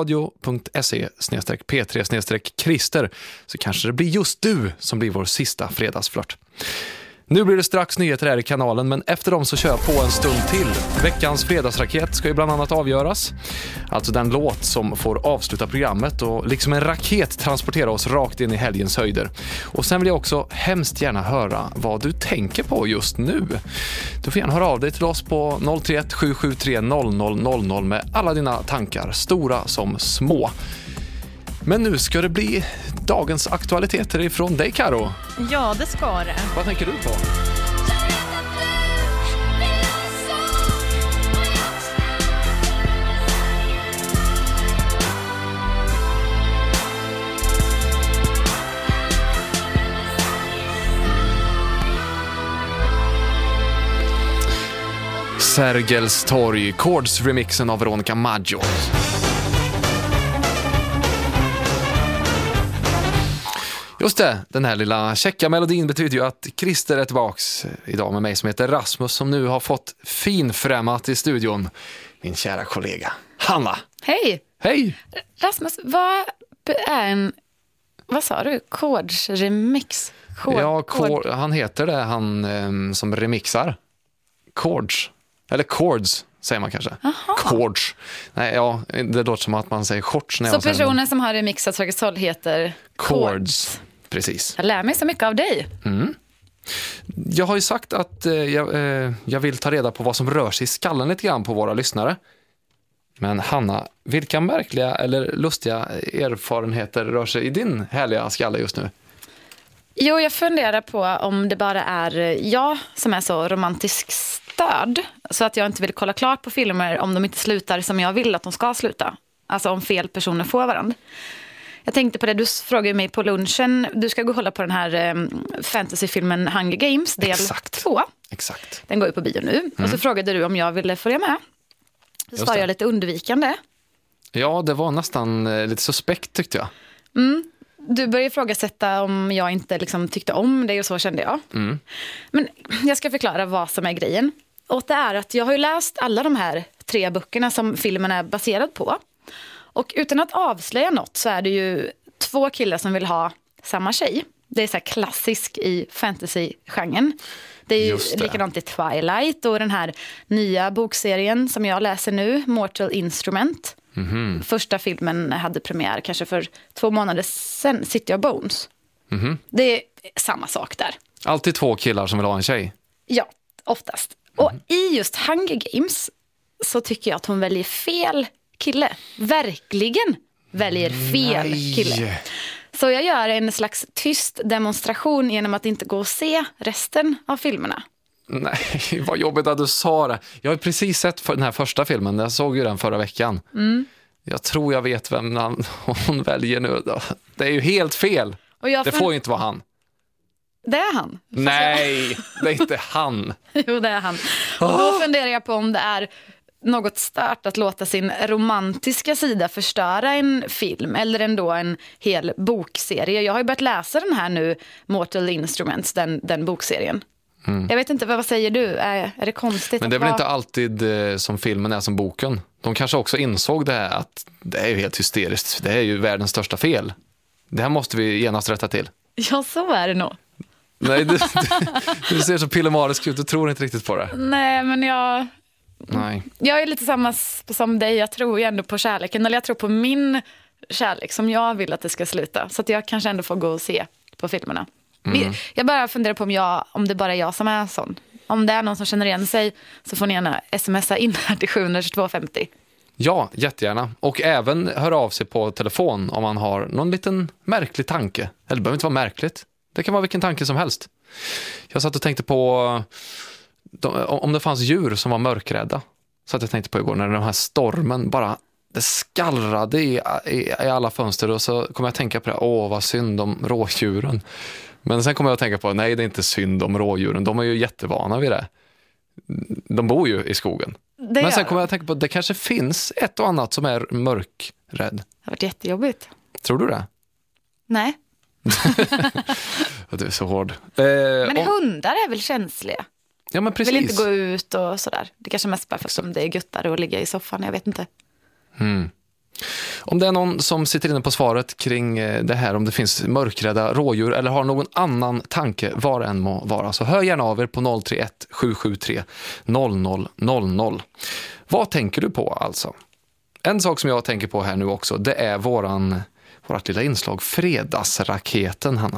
sverigesradio.se/p3/Christer så kanske det blir just du som blir vår sista fredagsflört. Nu blir det strax nyheter här i kanalen, men efter dem så kör jag på en stund till. Veckans fredagsraket ska ju bland annat avgöras. Alltså den låt som får avsluta programmet och liksom en raket transportera oss rakt in i helgens höjder. Och sen vill jag också hemskt gärna höra vad du tänker på just nu. Du får gärna höra av dig till oss på 031 773 0000 med alla dina tankar, stora som små. Men nu ska det bli dagens aktualiteter ifrån dig, Karo. Ja, det ska det. Vad tänker du på? Sergels torg, Chords-remixen av Veronica Maggio. Just det, den här lilla checka melodin betyder ju att Christer är tillbaks idag med mig som heter Rasmus, som nu har fått finfrämmat i studion. Min kära kollega Hanna. Hej! Hej! Rasmus, vad är vad sa du? Chords remix? Han heter det, han som remixar. Chords. Eller Chords säger man kanske. Aha. Chords. Nej, ja, det låter som att man säger shorts. Så personen som har remixat Sergels torg heter Chords. Precis. Jag lär mig så mycket av dig. Mm. Jag har ju sagt att jag vill ta reda på vad som rör sig i skallen lite grann på våra lyssnare. Men Hanna, vilka märkliga eller lustiga erfarenheter rör sig i din härliga skalle just nu? Jo, jag funderar på om det bara är jag som är så romantisk störd så att jag inte vill kolla klart på filmer om de inte slutar som jag vill att de ska sluta. Alltså om fel personer får varandra. Jag tänkte på det, du frågade mig på lunchen. Du ska gå och hålla på den här fantasyfilmen Hunger Games, del 2. Exakt. Den går ju på bio nu. Och så frågade du om jag ville följa med. Så svarade jag lite undvikande. Ja, det var nästan lite suspekt tyckte jag. Du började ifrågasätta om jag inte liksom tyckte om det och så kände jag. Men jag ska förklara vad som är grejen. Och det är att jag har ju läst alla de här 3 böckerna som filmen är baserad på. Och utan att avslöja något så är det ju 2 killar som vill ha samma tjej. Det är så här klassisk i fantasy-genren. Det är ju likadant i Twilight och den här nya bokserien som jag läser nu, Mortal Instrument. Första filmen hade premiär kanske för 2 månader sedan, City of Bones. Det är samma sak där. Alltid 2 killar som vill ha en tjej. Ja, oftast. Och i just Hunger Games så tycker jag att hon väljer fel kille. Verkligen väljer fel kille. Så jag gör en slags tyst demonstration genom att inte gå och se resten av filmerna. Nej, vad jobbigt att du sa det. Jag har precis sett den här första filmen. Jag såg ju den förra veckan. Jag tror jag vet vem hon väljer nu. Det är ju helt fel. Det får ju inte vara han. Det är han. Nej, det är inte han. Jo, det är han. Och då funderar jag på om det är något stört att låta sin romantiska sida förstöra en film eller ändå en hel bokserie. Jag har ju börjat läsa den här nu, Mortal Instruments, den bokserien. Jag vet inte, vad säger du? Är det konstigt? Men det är väl inte alltid som filmen är som boken. De kanske också insåg det här att det är ju helt hysteriskt. Det är ju världens största fel. Det här måste vi genast rätta till. Ja, så är det nog. Nej, du ser så pillemarisk ut. Du tror inte riktigt på det. Nej, men Nej. Jag är lite samma som dig. Jag tror ju ändå på kärleken. Eller jag tror på min kärlek som jag vill att det ska sluta. Så att jag kanske ändå får gå och se på filmerna. Jag bara funderar på om det bara är jag som är sån. Om det är någon som känner igen sig så får ni gärna smsa in här till 72250. Ja, jättegärna. Och även höra av sig på telefon om man har någon liten märklig tanke. Eller det behöver inte vara märkligt. Det kan vara vilken tanke som helst. Jag satt och tänkte på om det fanns djur som var mörkrädda. Så att jag tänkte på igår när den här stormen bara det skallrade i alla fönster och så kom jag att tänka på det. Vad synd om rådjuren. Men sen kom jag att tänka på nej, det är inte synd om rådjuren. De är ju jättevana vid det. De bor ju i skogen. Men sen kom jag att tänka på att det kanske finns ett och annat som är mörkrädd. Det har varit jättejobbigt. Tror du det? Nej. Du är så hård. Men hundar är väl känsliga? Ja, men precis. Vill inte gå ut och sådär. Det kanske mest bara för att det är guttare att ligga i soffan, jag vet inte. Om det är någon som sitter inne på svaret kring det här, om det finns mörkrädda rådjur eller har någon annan tanke, var än må vara, så hör gärna av er på 031 773 0000. Vad tänker du på alltså? En sak som jag tänker på här nu också, det är vårt lilla inslag Fredagsraketen, Hanna.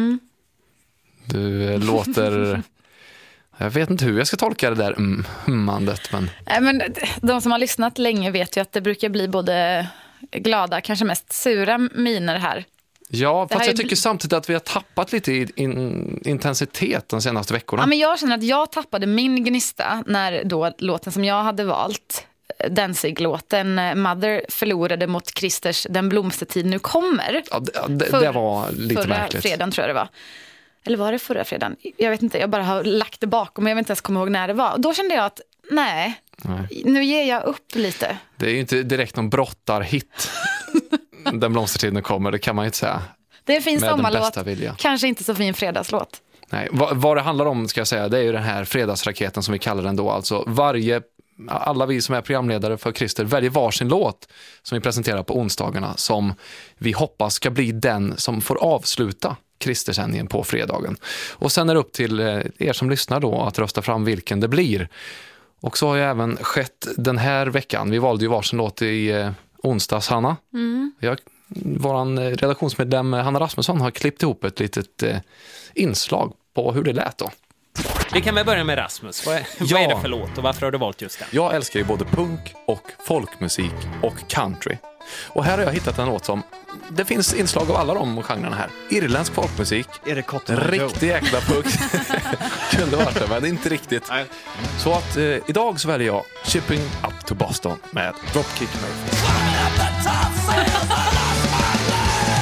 Du låter... Jag vet inte hur jag ska tolka det där hummandet. Men de som har lyssnat länge vet ju att det brukar bli både glada, kanske mest sura miner här. Ja, fast jag tycker samtidigt att vi har tappat lite i intensitet de senaste veckorna. Ja, men jag känner att jag tappade min gnista när då låten som jag hade valt, Danzig-låten Mother, förlorade mot Christers Den blomstertid nu kommer. Ja, det var lite märkligt. Förra fredagen tror jag det var. Eller var det förra fredagen? Jag vet inte, jag bara har lagt det bakom och jag vet inte ens komma ihåg när det var. Då kände jag att nej, nu ger jag upp lite. Det är ju inte direkt någon brottarhit. Den blomstertiden kommer, det kan man ju inte säga. Det är en fin sommarlåt, kanske inte så fin fredagslåt. Nej, vad det handlar om ska jag säga, det är ju den här fredagsraketen som vi kallar den då. Alltså alla vi som är programledare för Christer väljer varsin låt som vi presenterar på onsdagarna som vi hoppas ska bli den som får avsluta Christersändningen på fredagen. Och sen är det upp till er som lyssnar då att rösta fram vilken det blir. Och så har ju även skett den här veckan. Vi valde ju varsin låt i onsdags, Hanna. Våran redaktionsmedlem Hanna Rasmusson har klippt ihop ett litet inslag på hur det lät då. Vi kan väl börja med Rasmus. Vad är det för låt och varför har du valt just den? Jag älskar ju både punk och folkmusik och country. Och här har jag hittat en låt som... Det finns inslag av alla de genrerna här. Irländsk folkmusik. Är det Cotton Eye Joe? Riktig jäkla punk. Kunde varit det, men inte riktigt. Nej. Så att idag så väljer jag Shipping Up to Boston med Dropkick Murphys.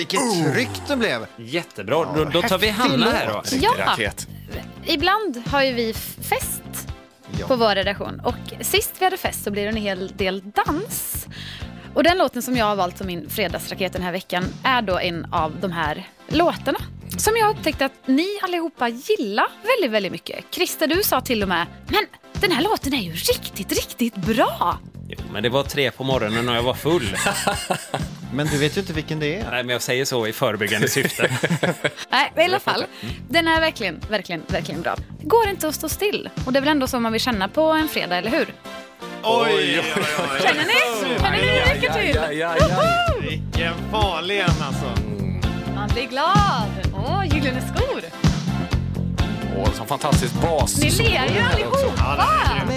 vilket tryck det blev. Jättebra, då tar vi Hanna här då. Ja, ibland har ju vi fest på vår redaktion. Och sist vi hade fest så blev det en hel del dans. Och den låten som jag har valt som min fredagsraket den här veckan är då en av de här låtarna som jag upptäckte att ni allihopa gillar väldigt, väldigt mycket. Christer, du sa till och med, men den här låten är ju riktigt, riktigt bra. Jo, men det var 3 på morgonen och jag var full. Men du vet ju inte vilken det är. Nej, men jag säger så i förebyggande syfte. Nej, i alla fall. Den är verkligen, verkligen, verkligen bra. Det går inte att stå still. Och det är väl ändå så man vill känna på en fredag, eller hur? Oj. Känner ni? Känner ni hur mycket till? Vilken farlig en alltså. Man blir glad. Gyllene skor. Som fantastisk bas. Ni ler ju allihopa.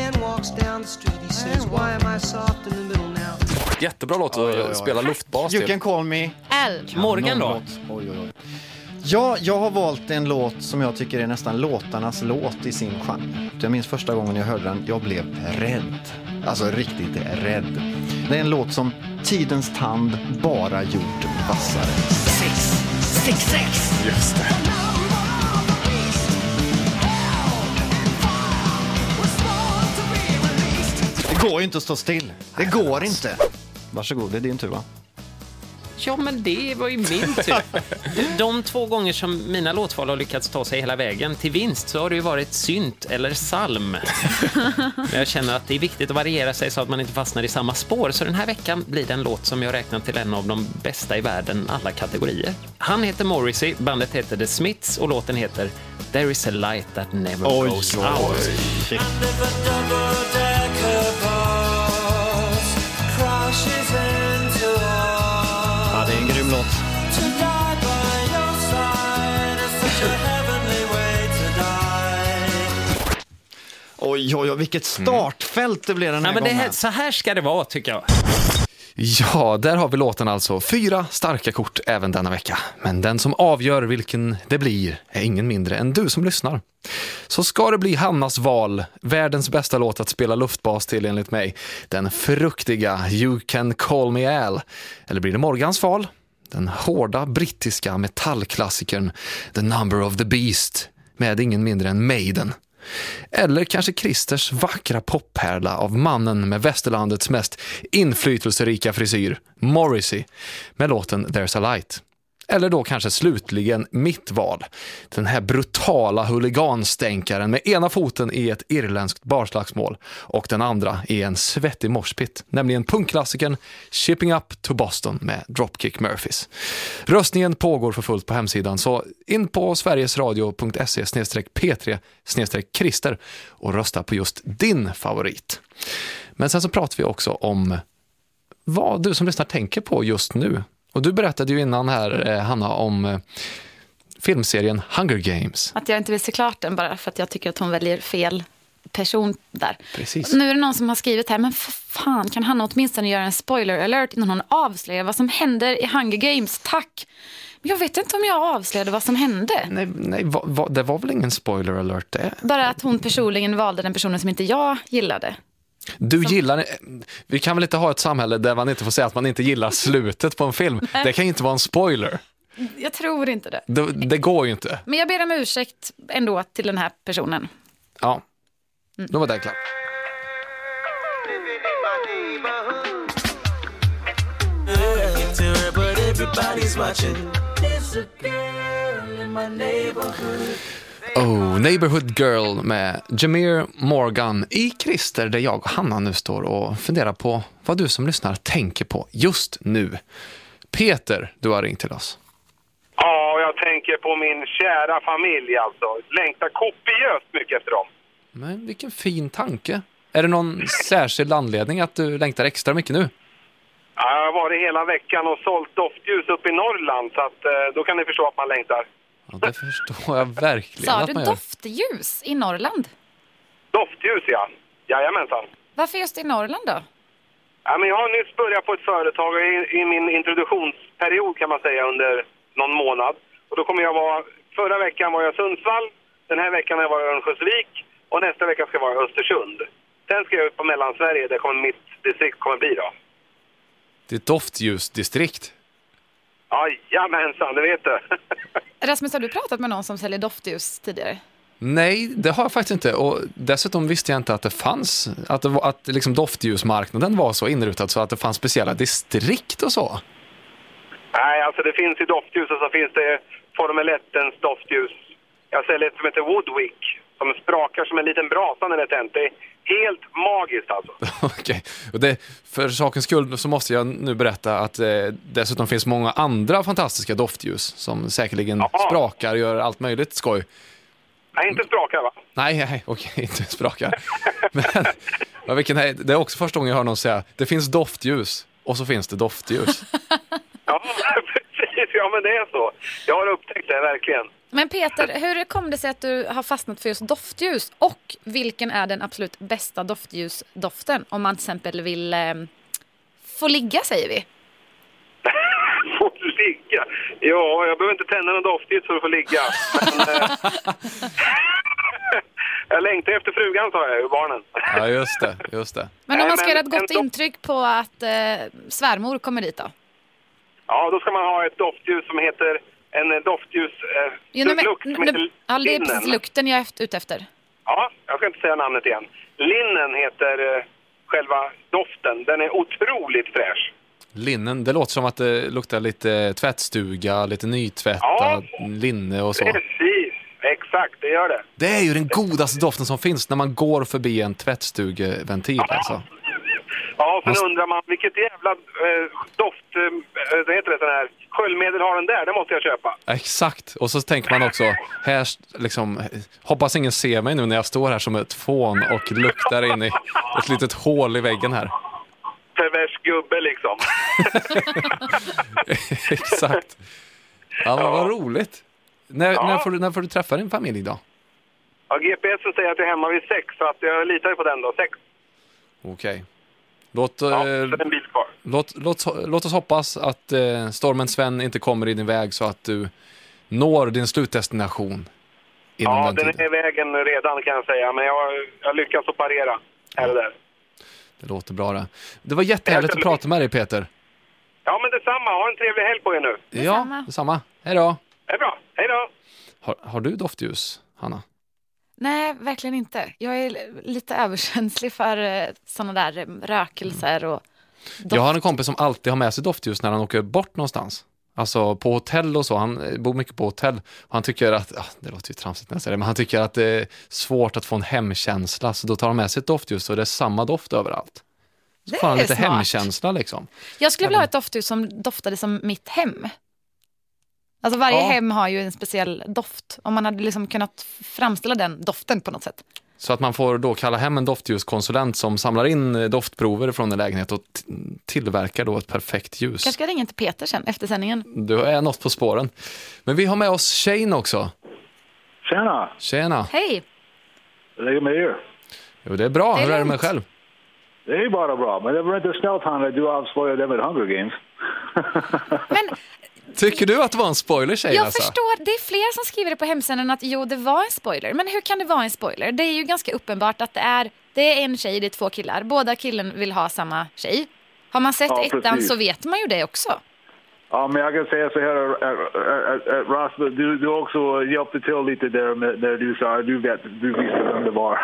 Jättebra låt att spela luftbas You till. can call me Morgan då? Oj. Ja, jag har valt en låt som jag tycker är nästan låtarnas låt i sin genre. Jag minns första gången jag hörde den, jag blev rädd. Alltså riktigt rädd. Det är en låt som tidens tand bara gjort vassare. 666. Just det. Det går ju inte att stå still. Det går inte. Varsågod, det är din tur va? Ja, men det var ju min tur. De 2 gånger som mina låtval har lyckats ta sig hela vägen till vinst så har det ju varit synt eller psalm. Men jag känner att det är viktigt att variera sig så att man inte fastnar i samma spår. Så den här veckan blir det en låt som jag räknar till en av de bästa i världen alla kategorier. Han heter Morrissey, bandet heter The Smiths och låten heter There is a light that never goes out. Shit. Ja, det är en grym låt. Oj, vilket startfält det blev den här gången. Men så här ska det vara, tycker jag. Ja, där har vi låten alltså. 4 starka kort även denna vecka. Men den som avgör vilken det blir är ingen mindre än du som lyssnar. Så ska det bli Hannas val, världens bästa låt att spela luftbas till enligt mig. Den fruktiga You Can Call Me Al. Eller blir det Morgans val? Den hårda brittiska metallklassikern The Number of the Beast med ingen mindre än Maiden. Eller kanske Christers vackra poppärla av mannen med västerlandets mest inflytelserika frisyr, Morrissey, med låten There's a Light. Eller då kanske slutligen mitt val. Den här brutala huliganstänkaren med ena foten i ett irländskt barslagsmål och den andra i en svettig morspitt. Nämligen punkklassikern Shipping Up to Boston med Dropkick Murphys. Röstningen pågår för fullt på hemsidan så in på sverigesradio.se/p3/Christer och rösta på just din favorit. Men sen så pratar vi också om vad du som lyssnar tänker på just nu. Och du berättade ju innan här, Hanna, om filmserien Hunger Games. Att jag inte vill se klart den bara för att jag tycker att hon väljer fel person där. Precis. Nu är det någon som har skrivit här, men för fan, kan Hanna åtminstone göra en spoiler alert innan hon avslöjar vad som händer i Hunger Games? Tack! Men jag vet inte om jag avslöjade vad som hände. Nej, det var väl ingen spoiler alert det? Bara att hon personligen valde den personen som inte jag gillade. Du gillar... Vi kan väl inte ha ett samhälle där man inte får säga att man inte gillar slutet på en film. Det kan ju inte vara en spoiler. Jag tror inte det. Det går ju inte. Men jag ber om ursäkt ändå till den här personen. Ja, då var det klart. Neighborhood Girl med Jameer Morgan i Christer, där jag och Hanna nu står och funderar på vad du som lyssnar tänker på just nu. Peter, du har ringt till oss. Ja, jag tänker på min kära familj alltså. Längtar kopiöst mycket efter dem. Men vilken fin tanke. Är det någon särskild anledning att du längtar extra mycket nu? Ja, jag har varit hela veckan och sålt doftljus upp i Norrland, så att, då kan ni förstå att man längtar. Ja, det förstår jag verkligen. Sa du doftljus i Norrland? Doftljus, ja. Jajamensan. Varför just i Norrland då? Ja, men jag har nyss börjat på ett företag i min introduktionsperiod kan man säga under någon månad. Och då kommer jag vara, förra veckan var jag i Sundsvall, den här veckan var jag i Örnsköldsvik och nästa vecka ska jag vara i Östersund. Sen ska jag upp på Mellansverige, där kommer mitt distrikt kommer bli då. Det är ett doftljusdistrikt. Jajamensan, det vet du. Rasmus, har du pratat med någon som säljer doftljus tidigare? Nej, det har jag faktiskt inte. Och dessutom visste jag inte att det fanns, att liksom doftljusmarknaden var så inrutad så att det fanns speciella distrikt och så. Nej, alltså det finns ju doftljus och så finns det Formel 1:ens doftljus. Jag säljer ett som heter Woodwick som sprakar som en liten brasa när det är tänt. Det är helt magiskt alltså. Okej, och för sakens skull så måste jag nu berätta att dessutom finns många andra fantastiska doftljus som säkerligen sprakar och gör allt möjligt skoj. Nej, inte sprakar va? Nej, okej, inte sprakar. Men det är också första gången jag hör någon säga det finns doftljus och så finns det doftljus. Ja, precis. Ja, men det är så. Jag har upptäckt det, verkligen. Men Peter, hur kom det sig att du har fastnat för just doftljus? Och vilken är den absolut bästa doftljusdoften? Om man till exempel vill få ligga, säger vi. Få ligga? Ja, jag behöver inte tända någon doftljus för att få ligga. Men, jag längtar efter frugan, sa jag, barnen. Ja, just det. Men om man ska göra ett gott intryck på att svärmor kommer dit då? Ja, då ska man ha ett doftljus som heter en doftljus lukt som heter ja, det är precis lukten jag är ute efter. Ja, jag ska inte säga namnet igen. Linnen heter själva doften. Den är otroligt fräsch. Linnen, det låter som att det luktar lite tvättstuga, lite nytvättad linne och så. Precis, exakt, det gör det. Det är ju den godaste doften som finns när man går förbi en tvättstugeventil alltså. Ja, sen undrar man vilket jävla doft, det heter det, sån här sköljmedel har den där, det måste jag köpa. Exakt, och så tänker man också, här liksom, hoppas ingen ser mig nu när jag står här som ett fån och luktar in i ett litet hål i väggen här. Pervers gubbe liksom. Exakt. Ja, men vad roligt. När får du träffa din familj då? Ja, GPSen säger att jag är hemma vid 6, så att jag litar på den då, 6. Okej. Låt oss hoppas att stormen Sven inte kommer i din väg så att du når din slutdestination inom den tiden. Den är i vägen redan kan jag säga, men jag lyckas att parera här och där. Det låter bra det. Det var jättehärligt att prata med dig, Peter. Ja, men detsamma. Ha en trevlig helg på er nu. Ja, detsamma. Hej då. Det är bra. Hej då. Har du doftljus, Hanna? Nej, verkligen inte. Jag är lite överkänslig för sådana där rökelser och doft. Jag har en kompis som alltid har med sig doftljus när han åker bort någonstans. Alltså på hotell och så. Han bor mycket på hotell. Han tycker att, det låter ju tramsigt när jag säger det, men han tycker att det är svårt att få en hemkänsla. Så då tar han med sig ett doftljus och det är samma doft överallt. Så får han lite smart hemkänsla liksom. Jag skulle vilja ha ett doftljus som doftade som mitt hem. Alltså varje hem har ju en speciell doft. Om man hade liksom kunnat framställa den doften på något sätt. Så att man får då kalla hem en doftljuskonsulent som samlar in doftprover från en lägenhet och tillverkar då ett perfekt ljus. Kanske ska ringa till Peter sen efter sändningen. Du är något på spåren. Men vi har med oss Shane också. Tjena. Tjena. Hej. Det ligger med er. Jo, det är bra. Hur är det med själv? Det är bara bra. Men det var inte snällt att du avslöjade det med Hunger Games. Men... Tycker du att det var en spoiler, tjej? Jag förstår, det är fler som skriver det på hemsidan att det var en spoiler. Men hur kan det vara en spoiler? Det är ju ganska uppenbart att det är en tjej, det är 2 killar. Båda killen vill ha samma tjej. Har man sett ettan så vet man ju det också. Ja, men jag kan säga så här, Rasmus, du också hjälpte till lite där när du sa, du visste vem det var.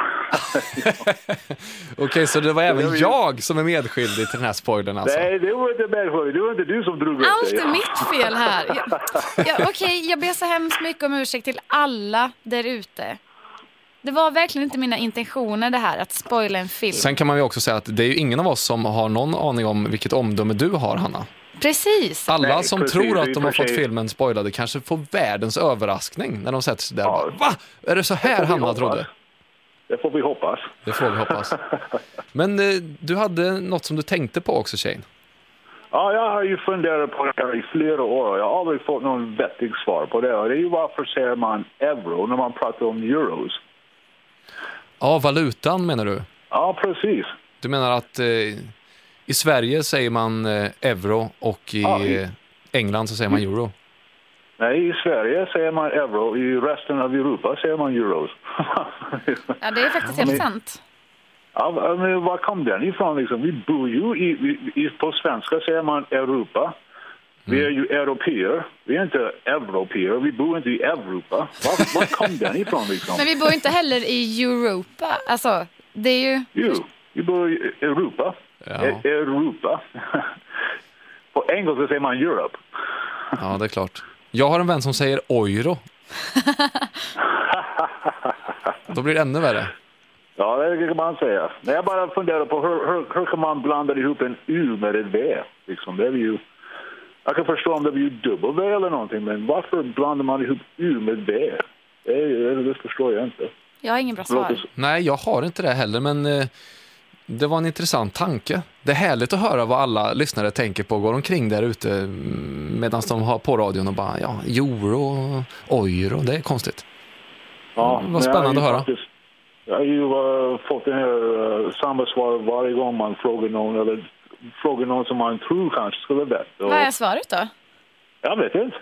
Okej, så det var även jag som är medskyldig till den här spoilern alltså? Nej, det var inte medskyldig, det var inte du som drog upp det. Allt är mitt fel här. Okej, jag ber så hemskt mycket om ursäkt till alla där ute. Det var verkligen inte mina intentioner det här, att spoila en film. Sen kan man ju också säga att det är ju ingen av oss som har någon aning om vilket omdöme du har, Hanna. Precis. Alla som tror att de har fått filmen spoilade kanske får världens överraskning när de sätter sig där och bara, va? Är det så här Hanna trodde? Det får vi hoppas. Det får vi hoppas. Men du hade något som du tänkte på också, Shane. Ja, jag har ju funderat på det i flera år. Jag har aldrig fått någon vettig svar på det. Och det är ju varför säger man euro när man pratar om euros? Ja, valutan menar du? Ja, precis. Du menar att i Sverige säger man euro och i England så säger man euro? Nej, i Sverige säger man euro. I resten av Europa säger man euros. Ja, det är faktiskt helt sant. Ja, men var kom den ifrån liksom? Vi bor ju på svenska säger man Europa. Vi är ju europeer. Vi är inte europeer. Vi bor inte i Europa. Var kom den ifrån liksom? Men vi bor inte heller i Europa. Alltså, det är ju... Jo, vi bor i Europa. Ja. Europa. På engelska säger man Europe. Ja, det är klart. Jag har en vän som säger euro. Då blir det ännu värre. Ja, det kan man säga. Men jag bara funderar på hur kan man blanda ihop en U med ett V? Liksom, det är ju... Jag kan förstå om det blir W eller någonting, men varför blandar man ihop U med V? Det förstår jag inte. Jag har ingen bra svar. Nej, jag har inte det heller, men det var en intressant tanke. Det är härligt att höra vad alla lyssnare tänker på, går omkring där ute medan de har på radion och bara, ja, euro, euro, det är konstigt. Ja, vad spännande att höra. Jag har ju fått den här samma svar varje gång man frågar någon, eller frågar någon som man tror kanske skulle veta. Vad är svaret då? Jag vet inte.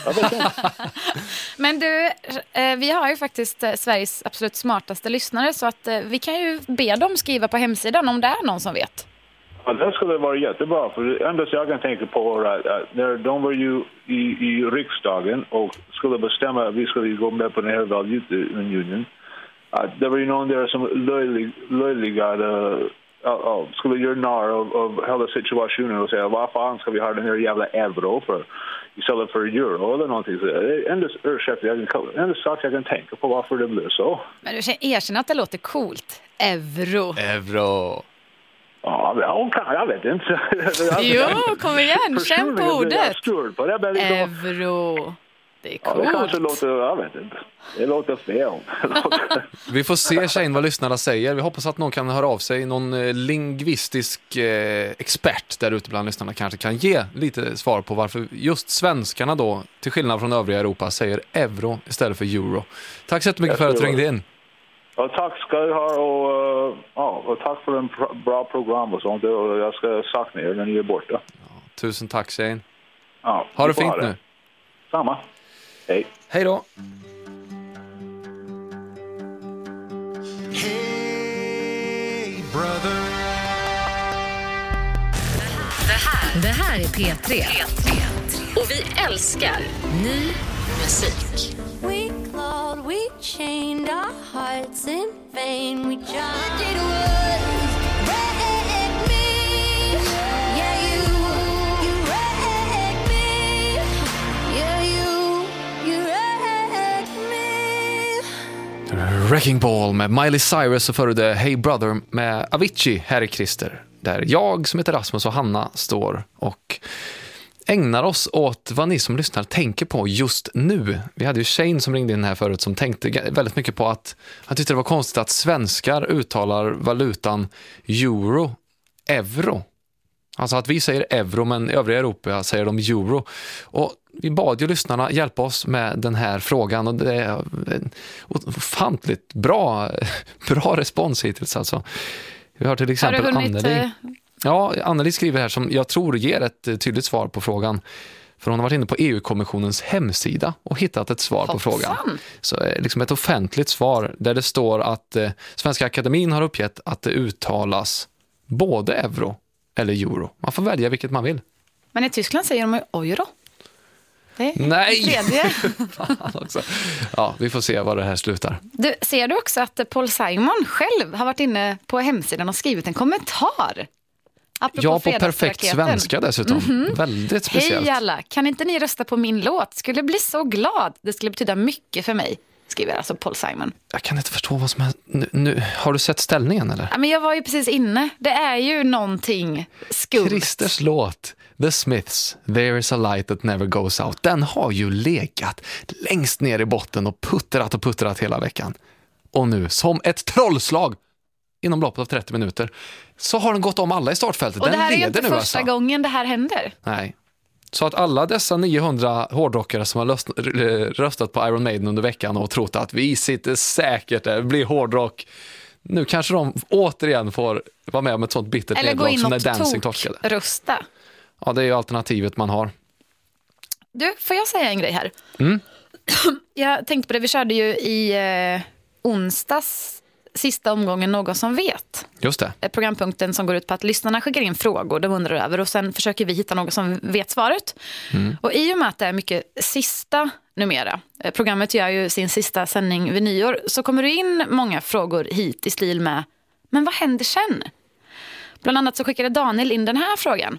Men du, vi har ju faktiskt Sveriges absolut smartaste lyssnare, så att vi kan ju be dem skriva på hemsidan om det är någon som vet. Ja, det skulle vara jättebra, för det enda jag kan tänka på är att när de var ju i riksdagen och skulle bestämma att vi skulle gå med på den här valutaunionen, det var ju någon där som löjligade skulle göra narr av hela situationen och säga, vad fan ska vi ha den här jävla euro för istället för euro eller någonting. Så det är enda sak jag kan tänka på varför det blir så. Men du erkänner att det låter coolt. Euro. Ja, jag vet inte. Jo, kom igen, känn på ordet. Euro. Det är coolt. Ja, det kanske låter, jag vet inte. Det låter fel. Vi får se, Shane, vad lyssnarna säger. Vi hoppas att någon kan höra av sig. Någon lingvistisk expert där ute bland lyssnarna kanske kan ge lite svar på varför just svenskarna då, till skillnad från övriga Europa, säger euro istället för euro. Tack så mycket för att du ringde in. Ja, tack ska du ha och tack för en bra program och sånt. Jag ska sakna er när ni är borta. Ja, tusen tack, Shane. Ja, ha det fint nu. Samma. Hej. Hej då. Hey brother. Det här är P3. Och vi älskar ny musik. We clawed, we chained our hearts in vain. We tried it was wreck me. Yeah, you wrecked me. Yeah, you wrecked me. Wrecking Ball med Miley Cyrus och före det Hey Brother med Avicii här i Christer. Där jag som heter Rasmus och Hanna står och ägnar oss åt vad ni som lyssnar tänker på just nu. Vi hade ju Shane som ringde in här förut som tänkte väldigt mycket på att han tyckte det var konstigt att svenskar uttalar valutan euro. Alltså att vi säger euro men i övriga Europa säger de euro. Och vi bad ju lyssnarna hjälpa oss med den här frågan och det är en ofantligt bra respons hittills alltså. Vi har till exempel Anneli. Ja, Anneli skriver här som jag tror ger ett tydligt svar på frågan. För hon har varit inne på EU-kommissionens hemsida och hittat ett svar på frågan. Så liksom ett offentligt svar där det står att Svenska Akademin har uppgett att det uttalas både euro eller euro. Man får välja vilket man vill. Men i Tyskland säger de euro. Nej! Ja, vi får se vad det här slutar. Ser du också att Paul Simon själv har varit inne på hemsidan och skrivit en kommentar? Ja, på perfekt svenska dessutom. Väldigt speciellt. Hej alla, kan inte ni rösta på min låt? Skulle bli så glad. Det skulle betyda mycket för mig, skriver alltså Paul Simon. Jag kan inte förstå vad som är... Nu, har du sett ställningen eller? Ja, men jag var ju precis inne. Det är ju någonting skumt. Christers låt, The Smiths, There is a light that never goes out. Den har ju legat längst ner i botten och puttrat hela veckan. Och nu, som ett trollslag, inom loppet av 30 minuter, så har den gått om alla i startfältet. Och det här den är inte första gången det här händer. Nej. Så att alla dessa 900 hårdrockare som har röstat på Iron Maiden under veckan och trott att vi sitter säkert där, blir hårdrock. Nu kanske de återigen får vara med om ett sånt bittert nederlag som när Dancing torskade. Eller gå in och rösta. Ja, det är ju alternativet man har. Du, får jag säga en grej här? Jag tänkte på det, vi körde ju i onsdags sista omgången Någon som vet. Just det. Programpunkten som går ut på att lyssnarna skickar in frågor de undrar över och sen försöker vi hitta någon som vet svaret. Och i och med att det är mycket sista numera, programmet gör ju sin sista sändning vid nyår, så kommer det in många frågor hit i stil med men vad händer sen? Bland annat så skickade Daniel in den här frågan.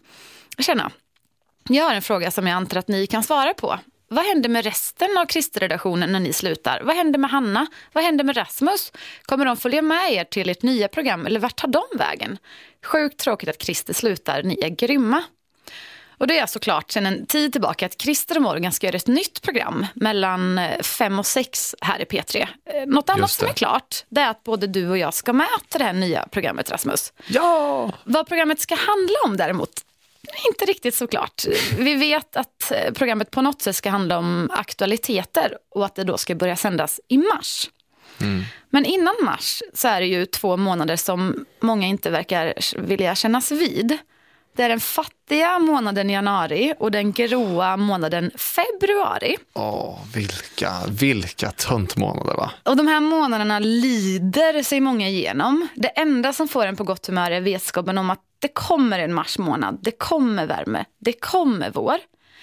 Jag har en fråga som jag antar att ni kan svara på. Vad händer med resten av Krister-redaktionen när ni slutar? Vad händer med Hanna? Vad händer med Rasmus? Kommer de följa med er till ert nya program? Eller vart tar de vägen? Sjukt tråkigt att Krister slutar. Ni är grymma. Och det är såklart sedan en tid tillbaka att Krister och Morgan ska göra ett nytt program mellan 5 och 6 här i P3. Något annat som är klart, det är att både du och jag ska med till det här nya programmet, Rasmus. Ja! Vad programmet ska handla om däremot, inte riktigt såklart. Vi vet att programmet på något sätt ska handla om aktualiteter och att det då ska börja sändas i mars. Men innan mars så är det ju 2 månader som många inte verkar vilja kännas vid. Det är den fattiga månaden januari och den gråa månaden februari. Vilka töntmånader, va? Och de här månaderna lider sig många igenom. Det enda som får en på gott humör är vetskapen om att det kommer en marsmånad. Det kommer värme. Det kommer vår.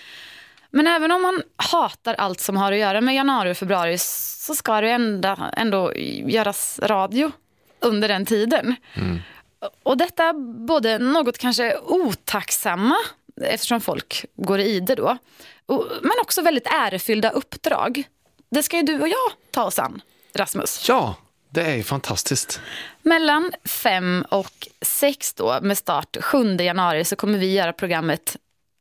Men även om man hatar allt som har att göra med januari och februari så ska det ändå göras radio under den tiden. Och detta både något kanske otacksamma, eftersom folk går i ide då, men också väldigt ärefyllda uppdrag. Det ska ju du och jag ta oss an, Rasmus. Ja, det är ju fantastiskt. Mellan 5 och 6 då, med start 7 januari, så kommer vi göra programmet,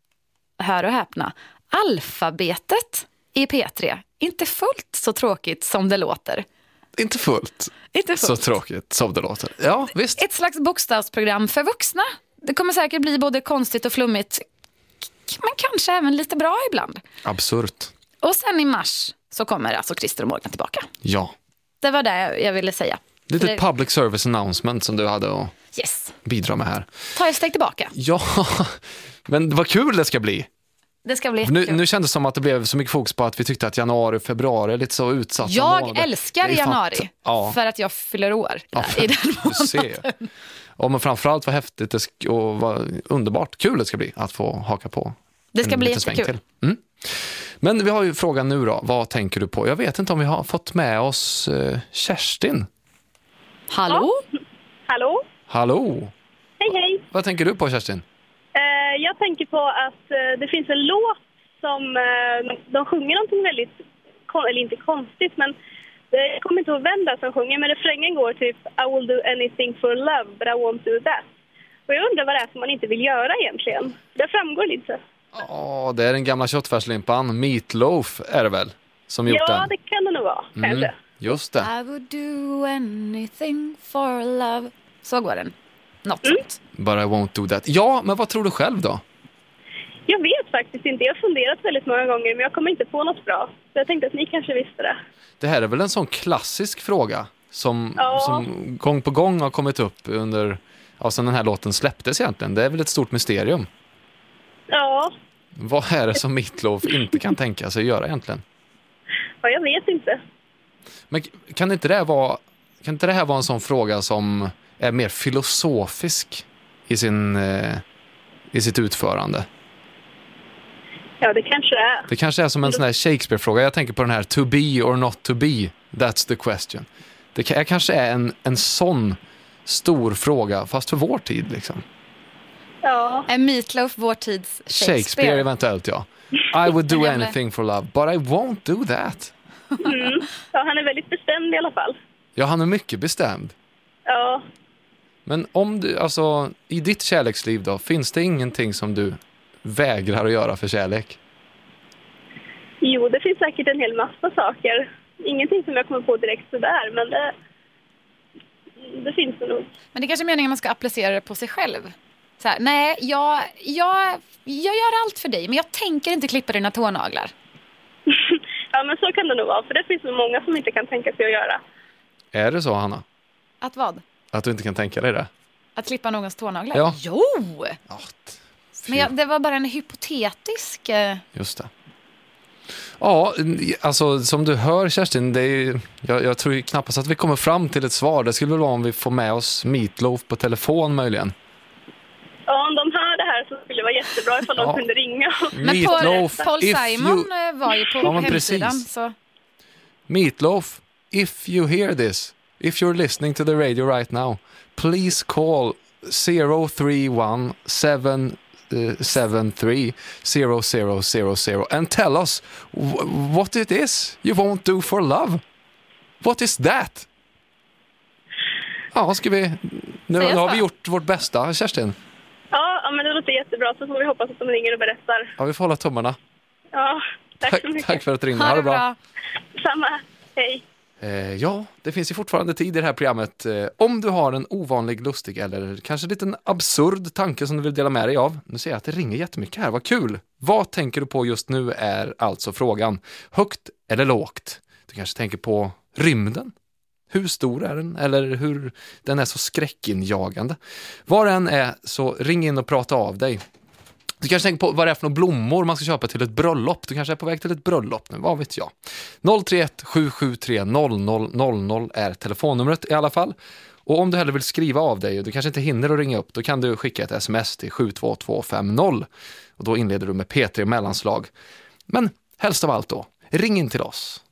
hör och häpna, Alfabetet i P3. Inte fullt så tråkigt som det låter. Inte fullt så tråkigt som det låter. Ja, visst. Ett slags bokstavsprogram för vuxna. Det kommer säkert bli både konstigt och flummigt, men kanske även lite bra ibland. Absurt. Och sen i mars så kommer alltså Krister och Morgan tillbaka. Ja. Det var det jag ville säga. Lite public service announcement som du hade att bidra med här. Ta ett steg tillbaka. Ja, men vad kul det ska bli. Det ska bli nu kändes det som att det blev så mycket fokus på att vi tyckte att januari och februari är lite så utsatta månader. Älskar januari för att jag fyller år i den månaden. Och men framförallt vad häftigt och vad underbart kul det ska bli att få haka på. Det ska bli jättekul. Men vi har ju frågan nu då, vad tänker du på? Jag vet inte om vi har fått med oss Kerstin. Hallå? Ja. Hallå? Hallå? Hej. Vad tänker du på, Kerstin? Jag tänker på att det finns en låt som de sjunger någonting väldigt, eller inte konstigt, men jag kommer inte ihåg vem där som sjunger, men refrängen går typ I will do anything for love, but I won't do that. Och jag undrar vad det är som man inte vill göra egentligen. Det framgår lite. Ja, det är den gamla köttfärslimpan, Meatloaf är det väl, som gjort den? Ja, det kan det nog vara, kanske. Just det. I would do anything for love. Så går den. Något sånt. But I won't do that. Ja, men vad tror du själv då? Jag vet faktiskt inte. Jag har funderat väldigt många gånger, men jag kommer inte på något bra. Så jag tänkte att ni kanske visste det. Det här är väl en sån klassisk fråga som gång på gång har kommit upp under, sen den här låten släpptes egentligen. Det är väl ett stort mysterium. Ja. Vad är det som Meatloaf inte kan tänka sig göra egentligen? Ja, jag vet inte. Men kan inte det här vara en sån fråga som är mer filosofisk i sitt utförande? Ja, det kanske är. Det kanske är som en sån här Shakespeare-fråga. Jag tänker på den här to be or not to be, that's the question. Det kanske är en sån stor fråga, fast för vår tid liksom. Ja. Är Meatloaf vår tids Shakespeare eventuellt, ja. I would do anything for love, but I won't do that. Ja, han är väldigt bestämd i alla fall. Ja, han är mycket bestämd. Ja. Men om du, i ditt kärleksliv då, finns det ingenting som du vägrar att göra för kärlek? Jo, det finns säkert en hel massa saker. Ingenting som jag kommer på direkt sådär, men det finns det nog. Men det är kanske meningen att man ska applicera det på sig själv. Så här, nej, jag gör allt för dig, men jag tänker inte klippa dina tånaglar. Ja, men så kan det nog vara, för det finns nog många som inte kan tänka sig att göra. Är det så, Hanna? Att vad? Att du inte kan tänka dig det? Att klippa någons tånaglar? Ja. Jo! Men det var bara en hypotetisk... Just det. Ja, alltså som du hör Kerstin, det är, jag tror ju knappast att vi kommer fram till ett svar. Det skulle väl vara om vi får med oss Meatloaf på telefon möjligen. Ja, om de hör det här så skulle det vara jättebra ifall de kunde ringa. Men Paul Simon var ju på hemsidan. Så. Meatloaf, if you hear this, if you're listening to the radio right now, please call 031-773-0000 and tell us what it is you won't do for love. What is that? Ja, ska vi... Nu har vi gjort vårt bästa, Kerstin. Ja, men det låter jättebra. Så får vi hoppas att de ringer och berättar. Ja, vi får hålla tummarna. Ja, tack så mycket. Tack för att du ringde. Ha det bra. Samma. Hej. Ja, det finns ju fortfarande tid i det här programmet. Om du har en ovanlig, lustig eller kanske lite absurd tanke som du vill dela med dig av. Nu ser jag att det ringer jättemycket här. Vad kul! Vad tänker du på just nu är alltså frågan. Högt eller lågt? Du kanske tänker på rymden? Hur stor är den? Eller hur den är så skräckinjagande? Var den är så ring in och prata av dig. Du kanske tänker på vad det är för några blommor man ska köpa till ett bröllop. Du kanske är på väg till ett bröllop nu, vad vet jag. 031-773-0000 är telefonnumret i alla fall. Och om du hellre vill skriva av dig och du kanske inte hinner att ringa upp, då kan du skicka ett sms till 72250. Och då inleder du med P3 mellanslag. Men helst av allt då, ring in till oss.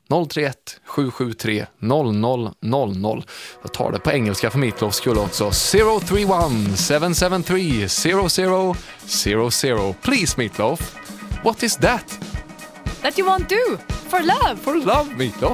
031-773-0000. Jag tar det på engelska för Meatloaf skulle också. 031-773-0000. Please Meatloaf. What is that? That you won't do for love. For love, Meatloaf.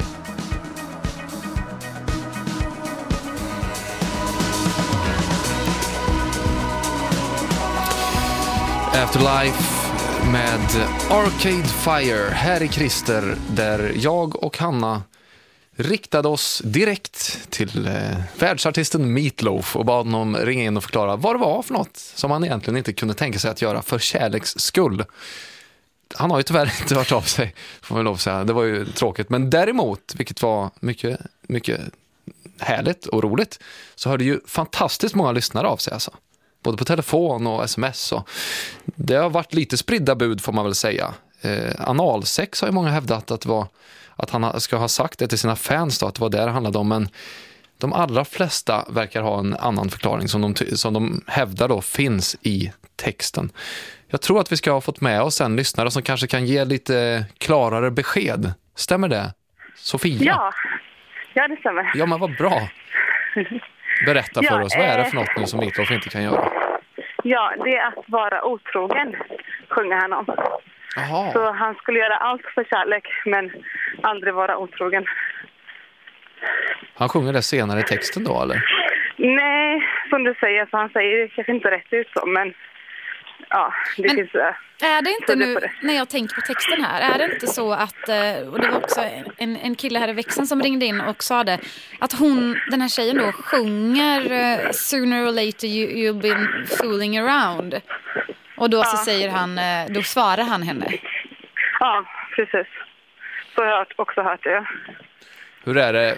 Afterlife med Arcade Fire här i Christer, där jag och Hanna riktade oss direkt till världsartisten Meatloaf och bad honom ringa in och förklara vad det var för något som han egentligen inte kunde tänka sig att göra för kärleks skull. Han har ju tyvärr inte hört av sig, får man lov att säga. Det var ju tråkigt, men däremot, vilket var mycket, mycket härligt och roligt, så hörde ju fantastiskt många lyssnare av sig alltså. Både på telefon och sms. Och det har varit lite spridda bud får man väl säga. Analsex har ju många hävdat att han ska ha sagt det till sina fans då, att det var det handlade om. Men de allra flesta verkar ha en annan förklaring som de hävdar då finns i texten. Jag tror att vi ska ha fått med oss en lyssnare som kanske kan ge lite klarare besked. Stämmer det? Sofia? Ja det stämmer. Ja, men vad bra. Berätta för oss, vad är det för något nu som Meatloaf inte kan göra? Ja, det är att vara otrogen, sjunger han om. Aha. Så han skulle göra allt för kärlek, men aldrig vara otrogen. Han sjunger det senare i texten då, eller? Nej, som du säger, så han säger det kanske inte rätt ut så, men ja, det finns... Är det inte nu, när jag tänker på texten här, är det inte så att, och det var också en kille här i växeln som ringde in och sa det, att den här tjejen då sjunger sooner or later you've been fooling around. Och då så säger han, då svarar han henne. Ja, precis. Så har jag också hört det. Hur är det?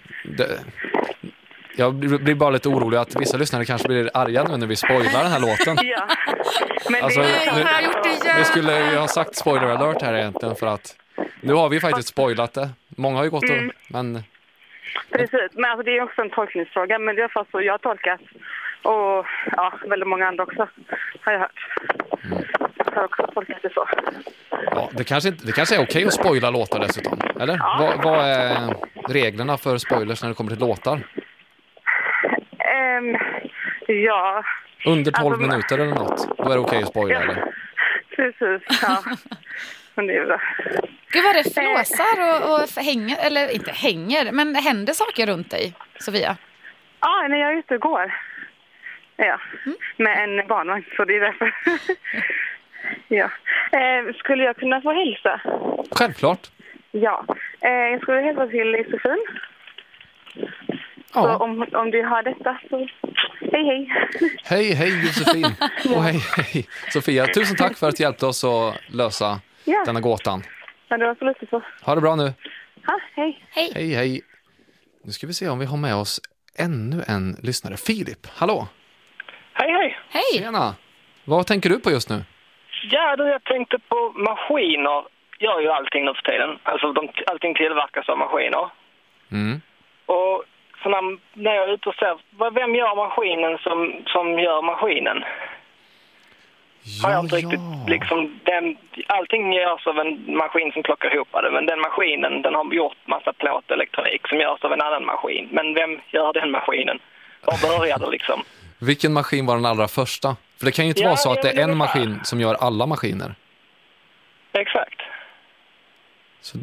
Jag blir bara lite orolig att vissa lyssnare kanske blir arga nu när vi spoilar den här låten. Ja. Men alltså, vi skulle ju ha sagt spoiler alert här egentligen, för att nu har vi faktiskt spoilat det. Många har ju gått och... Men... Precis, men alltså, det är också en tolkningsfråga, men det är fast så jag har tolkat. Och ja, väldigt många andra också har jag hört. Jag har också tolkat det så. Ja, det kanske är okej att spoila låtar dessutom, eller? Ja. Vad är reglerna för spoilers när det kommer till låtar? Ja. Under 12 minuter eller något, då är det okej att spoila, eller? Precis, ja. Men det är bra. Gud vad det flåsar och hänger, eller inte hänger, men händer saker runt dig, Sofia? Ja, när jag är ute och går. Ja, med en barnvagn, så det är därför. Ja. Skulle jag kunna få hälsa? Självklart. Ja, jag skulle hälsa till Josefin. Ja. Så om du har detta så... Hej. Hej Josefin. Och hej Sofia. Tusen tack för att du hjälpte oss att lösa denna gåtan. Ja, det var så lite så. Ha det bra nu. Ja, hej. Hej. Nu ska vi se om vi har med oss ännu en lyssnare. Filip, hallå. Hej. Tjena. Vad tänker du på just nu? Ja, jag tänkte på maskiner gör ju allting nu för tiden. Alltså allting tillverkas av maskiner. Och så när jag är ute och ser, vem gör maskinen som gör maskinen? Har jag inte riktigt, liksom, allting görs av en maskin som plockar ihop det, men den maskinen, den har gjort massa plåtelektronik som görs av en annan maskin. Men vem gör den maskinen? Var börjar det liksom? Vilken maskin var den allra första? För det kan ju inte vara så att det är en maskin som gör alla maskiner. Exakt. Så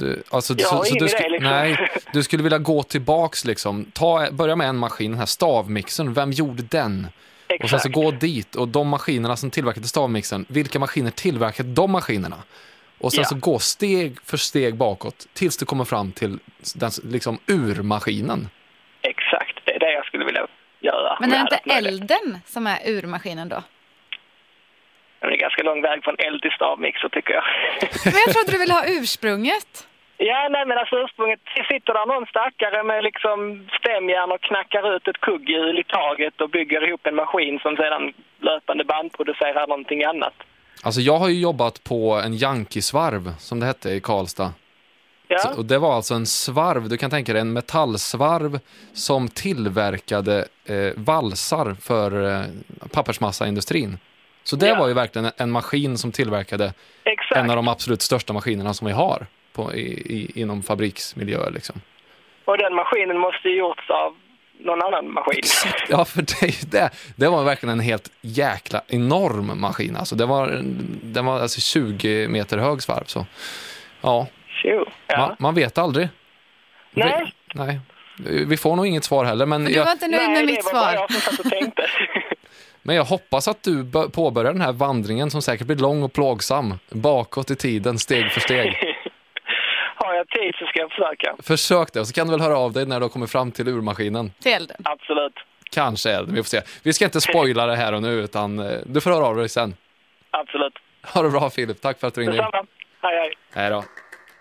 du skulle vilja gå tillbaks liksom. Börja med en maskin, den här stavmixern. Vem gjorde den? Exakt. Och sen så gå dit, och de maskinerna som tillverkade stavmixern, vilka maskiner tillverkade de maskinerna? Och sen så gå steg för steg bakåt tills du kommer fram till den liksom urmaskinen. Exakt, det är det jag skulle vilja göra. Men är det inte elden som är urmaskinen då? Det är ganska lång väg från eld till stavmixer, tycker jag. Men jag trodde du ville ha ursprunget. Ja, nej, men alltså ursprunget sitter där någon stackare med liksom stämjärn och knackar ut ett kugghjul i taget och bygger ihop en maskin som sedan löpande band producerar någonting annat. Alltså jag har ju jobbat på en Yankee-svarv, som det hette i Karlstad. Ja. Och det var alltså en svarv, du kan tänka dig en metallsvarv som tillverkade valsar för pappersmassaindustrin. Så det var ju verkligen en maskin som tillverkade en av de absolut största maskinerna som vi har inom fabriksmiljöer liksom. Och den maskinen måste ju gjorts av någon annan maskin. Ja, för det var verkligen en helt jäkla enorm maskin. Alltså den var alltså 20 meter hög svarv. Så ja, man vet aldrig. Nej. Nej. Vi får nog inget svar heller. Men du var inte nöjd med mitt svar. Jag som satt och tänkte. Men jag hoppas att du påbörjar den här vandringen som säkert blir lång och plågsam. Bakåt i tiden, steg för steg. Har jag tid så ska jag försöka. Försök det, och så kan du väl höra av dig när du kommer fram till urmaskinen. Till elden. Absolut. Kanske elden, vi får se. Vi ska inte spoila det här och nu, utan du får höra av dig sen. Absolut. Ha det bra, Filip. Tack för att du ringde in. Detsamma. Hej, hej. Hej då.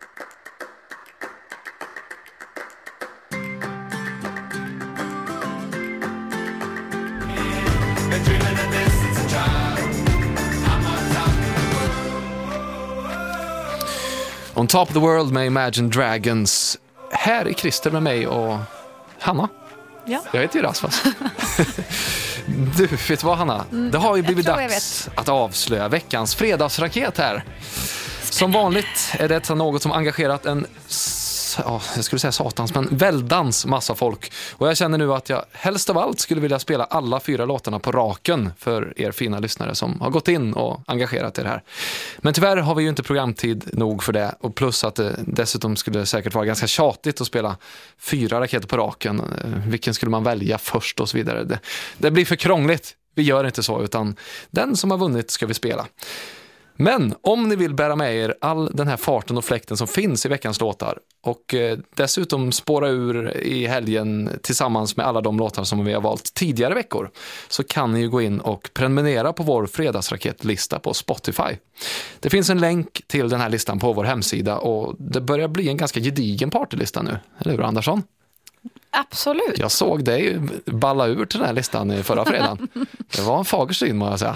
On Top of the World med Imagine Dragons. Här är Christer med mig och Hanna. Ja. Jag heter ju Rasmus. Du, vet vad Hanna? Det har ju blivit dags att avslöja veckans fredagsraket här. Som vanligt är detta något som engagerat jag skulle säga satans, men väldans massa folk. Och jag känner nu att jag helst av allt skulle vilja spela alla 4 låtarna på raken för er fina lyssnare som har gått in och engagerat er här. Men tyvärr har vi ju inte programtid nog för det, och plus att det dessutom skulle säkert vara ganska tjatigt att spela 4 raketer på raken. Vilken skulle man välja först och så vidare. Det blir för krångligt. Vi gör inte så, utan den som har vunnit ska vi spela. Men om ni vill bära med er all den här farten och fläkten som finns i veckans låtar, och dessutom spåra ur i helgen tillsammans med alla de låtar som vi har valt tidigare veckor, så kan ni ju gå in och prenumerera på vår fredagsraketlista på Spotify. Det finns en länk till den här listan på vår hemsida, och det börjar bli en ganska gedigen partylista nu. Eller hur, Andersson? Absolut. Jag såg dig balla ur till den här listan i förra fredagen. Det var en fager syn, må jag säga.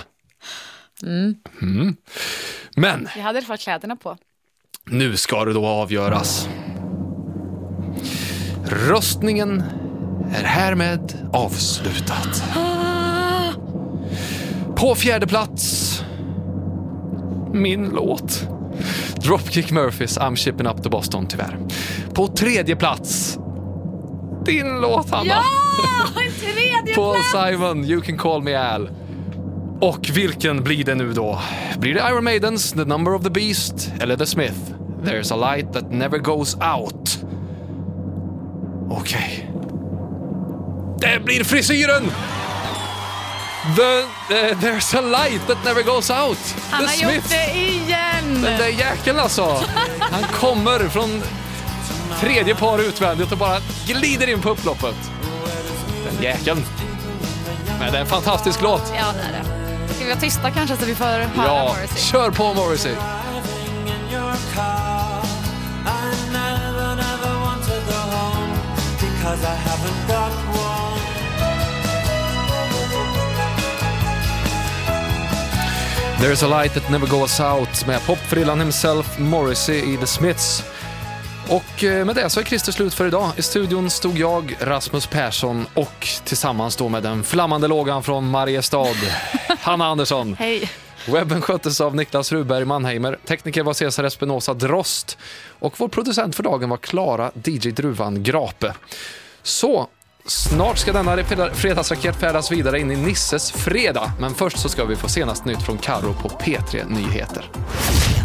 Men jag hade fått kläderna på. Nu ska det då avgöras. Röstningen är härmed avslutat. På 4:e plats, min låt Dropkick Murphys I'm Shipping Up to Boston, tyvärr. På 3:e plats, din låt, Hanna. Ja, en 3:e Paul plats. Simon, You Can Call Me Al. Och vilken blir det nu då? Blir det Iron Maidens The Number of the Beast eller The Smith There's a Light That Never Goes Out? Okej. Det blir frisyren! There's a Light That Never Goes Out. Han The har gjort det igen. Den där jäkeln alltså. Han kommer från 3:e par utvändigt och bara glider in på upploppet. Den jäkeln. Men det är en fantastisk låt. Ja, det är det. Ska vi vara tysta kanske så vi får höra Morrissey? Kör på Morrissey. There's a light that never goes out med popfrillan himself, Morrissey i The Smiths. Och med det så är Christer slut för idag. I studion stod jag, Rasmus Persson, och tillsammans då med den flammande lågan från Mariestad, Hanna Andersson. Hej. Webben sköttes av Niklas Ruberg Mannheimer. Tekniker var Cesar Espinosa Drost. Och vår producent för dagen var Klara DJ Druvan Grape. Så snart ska denna fredagsraket färdas vidare in i Nisses fredag. Men först så ska vi få senast nytt från Karo på P3 Nyheter.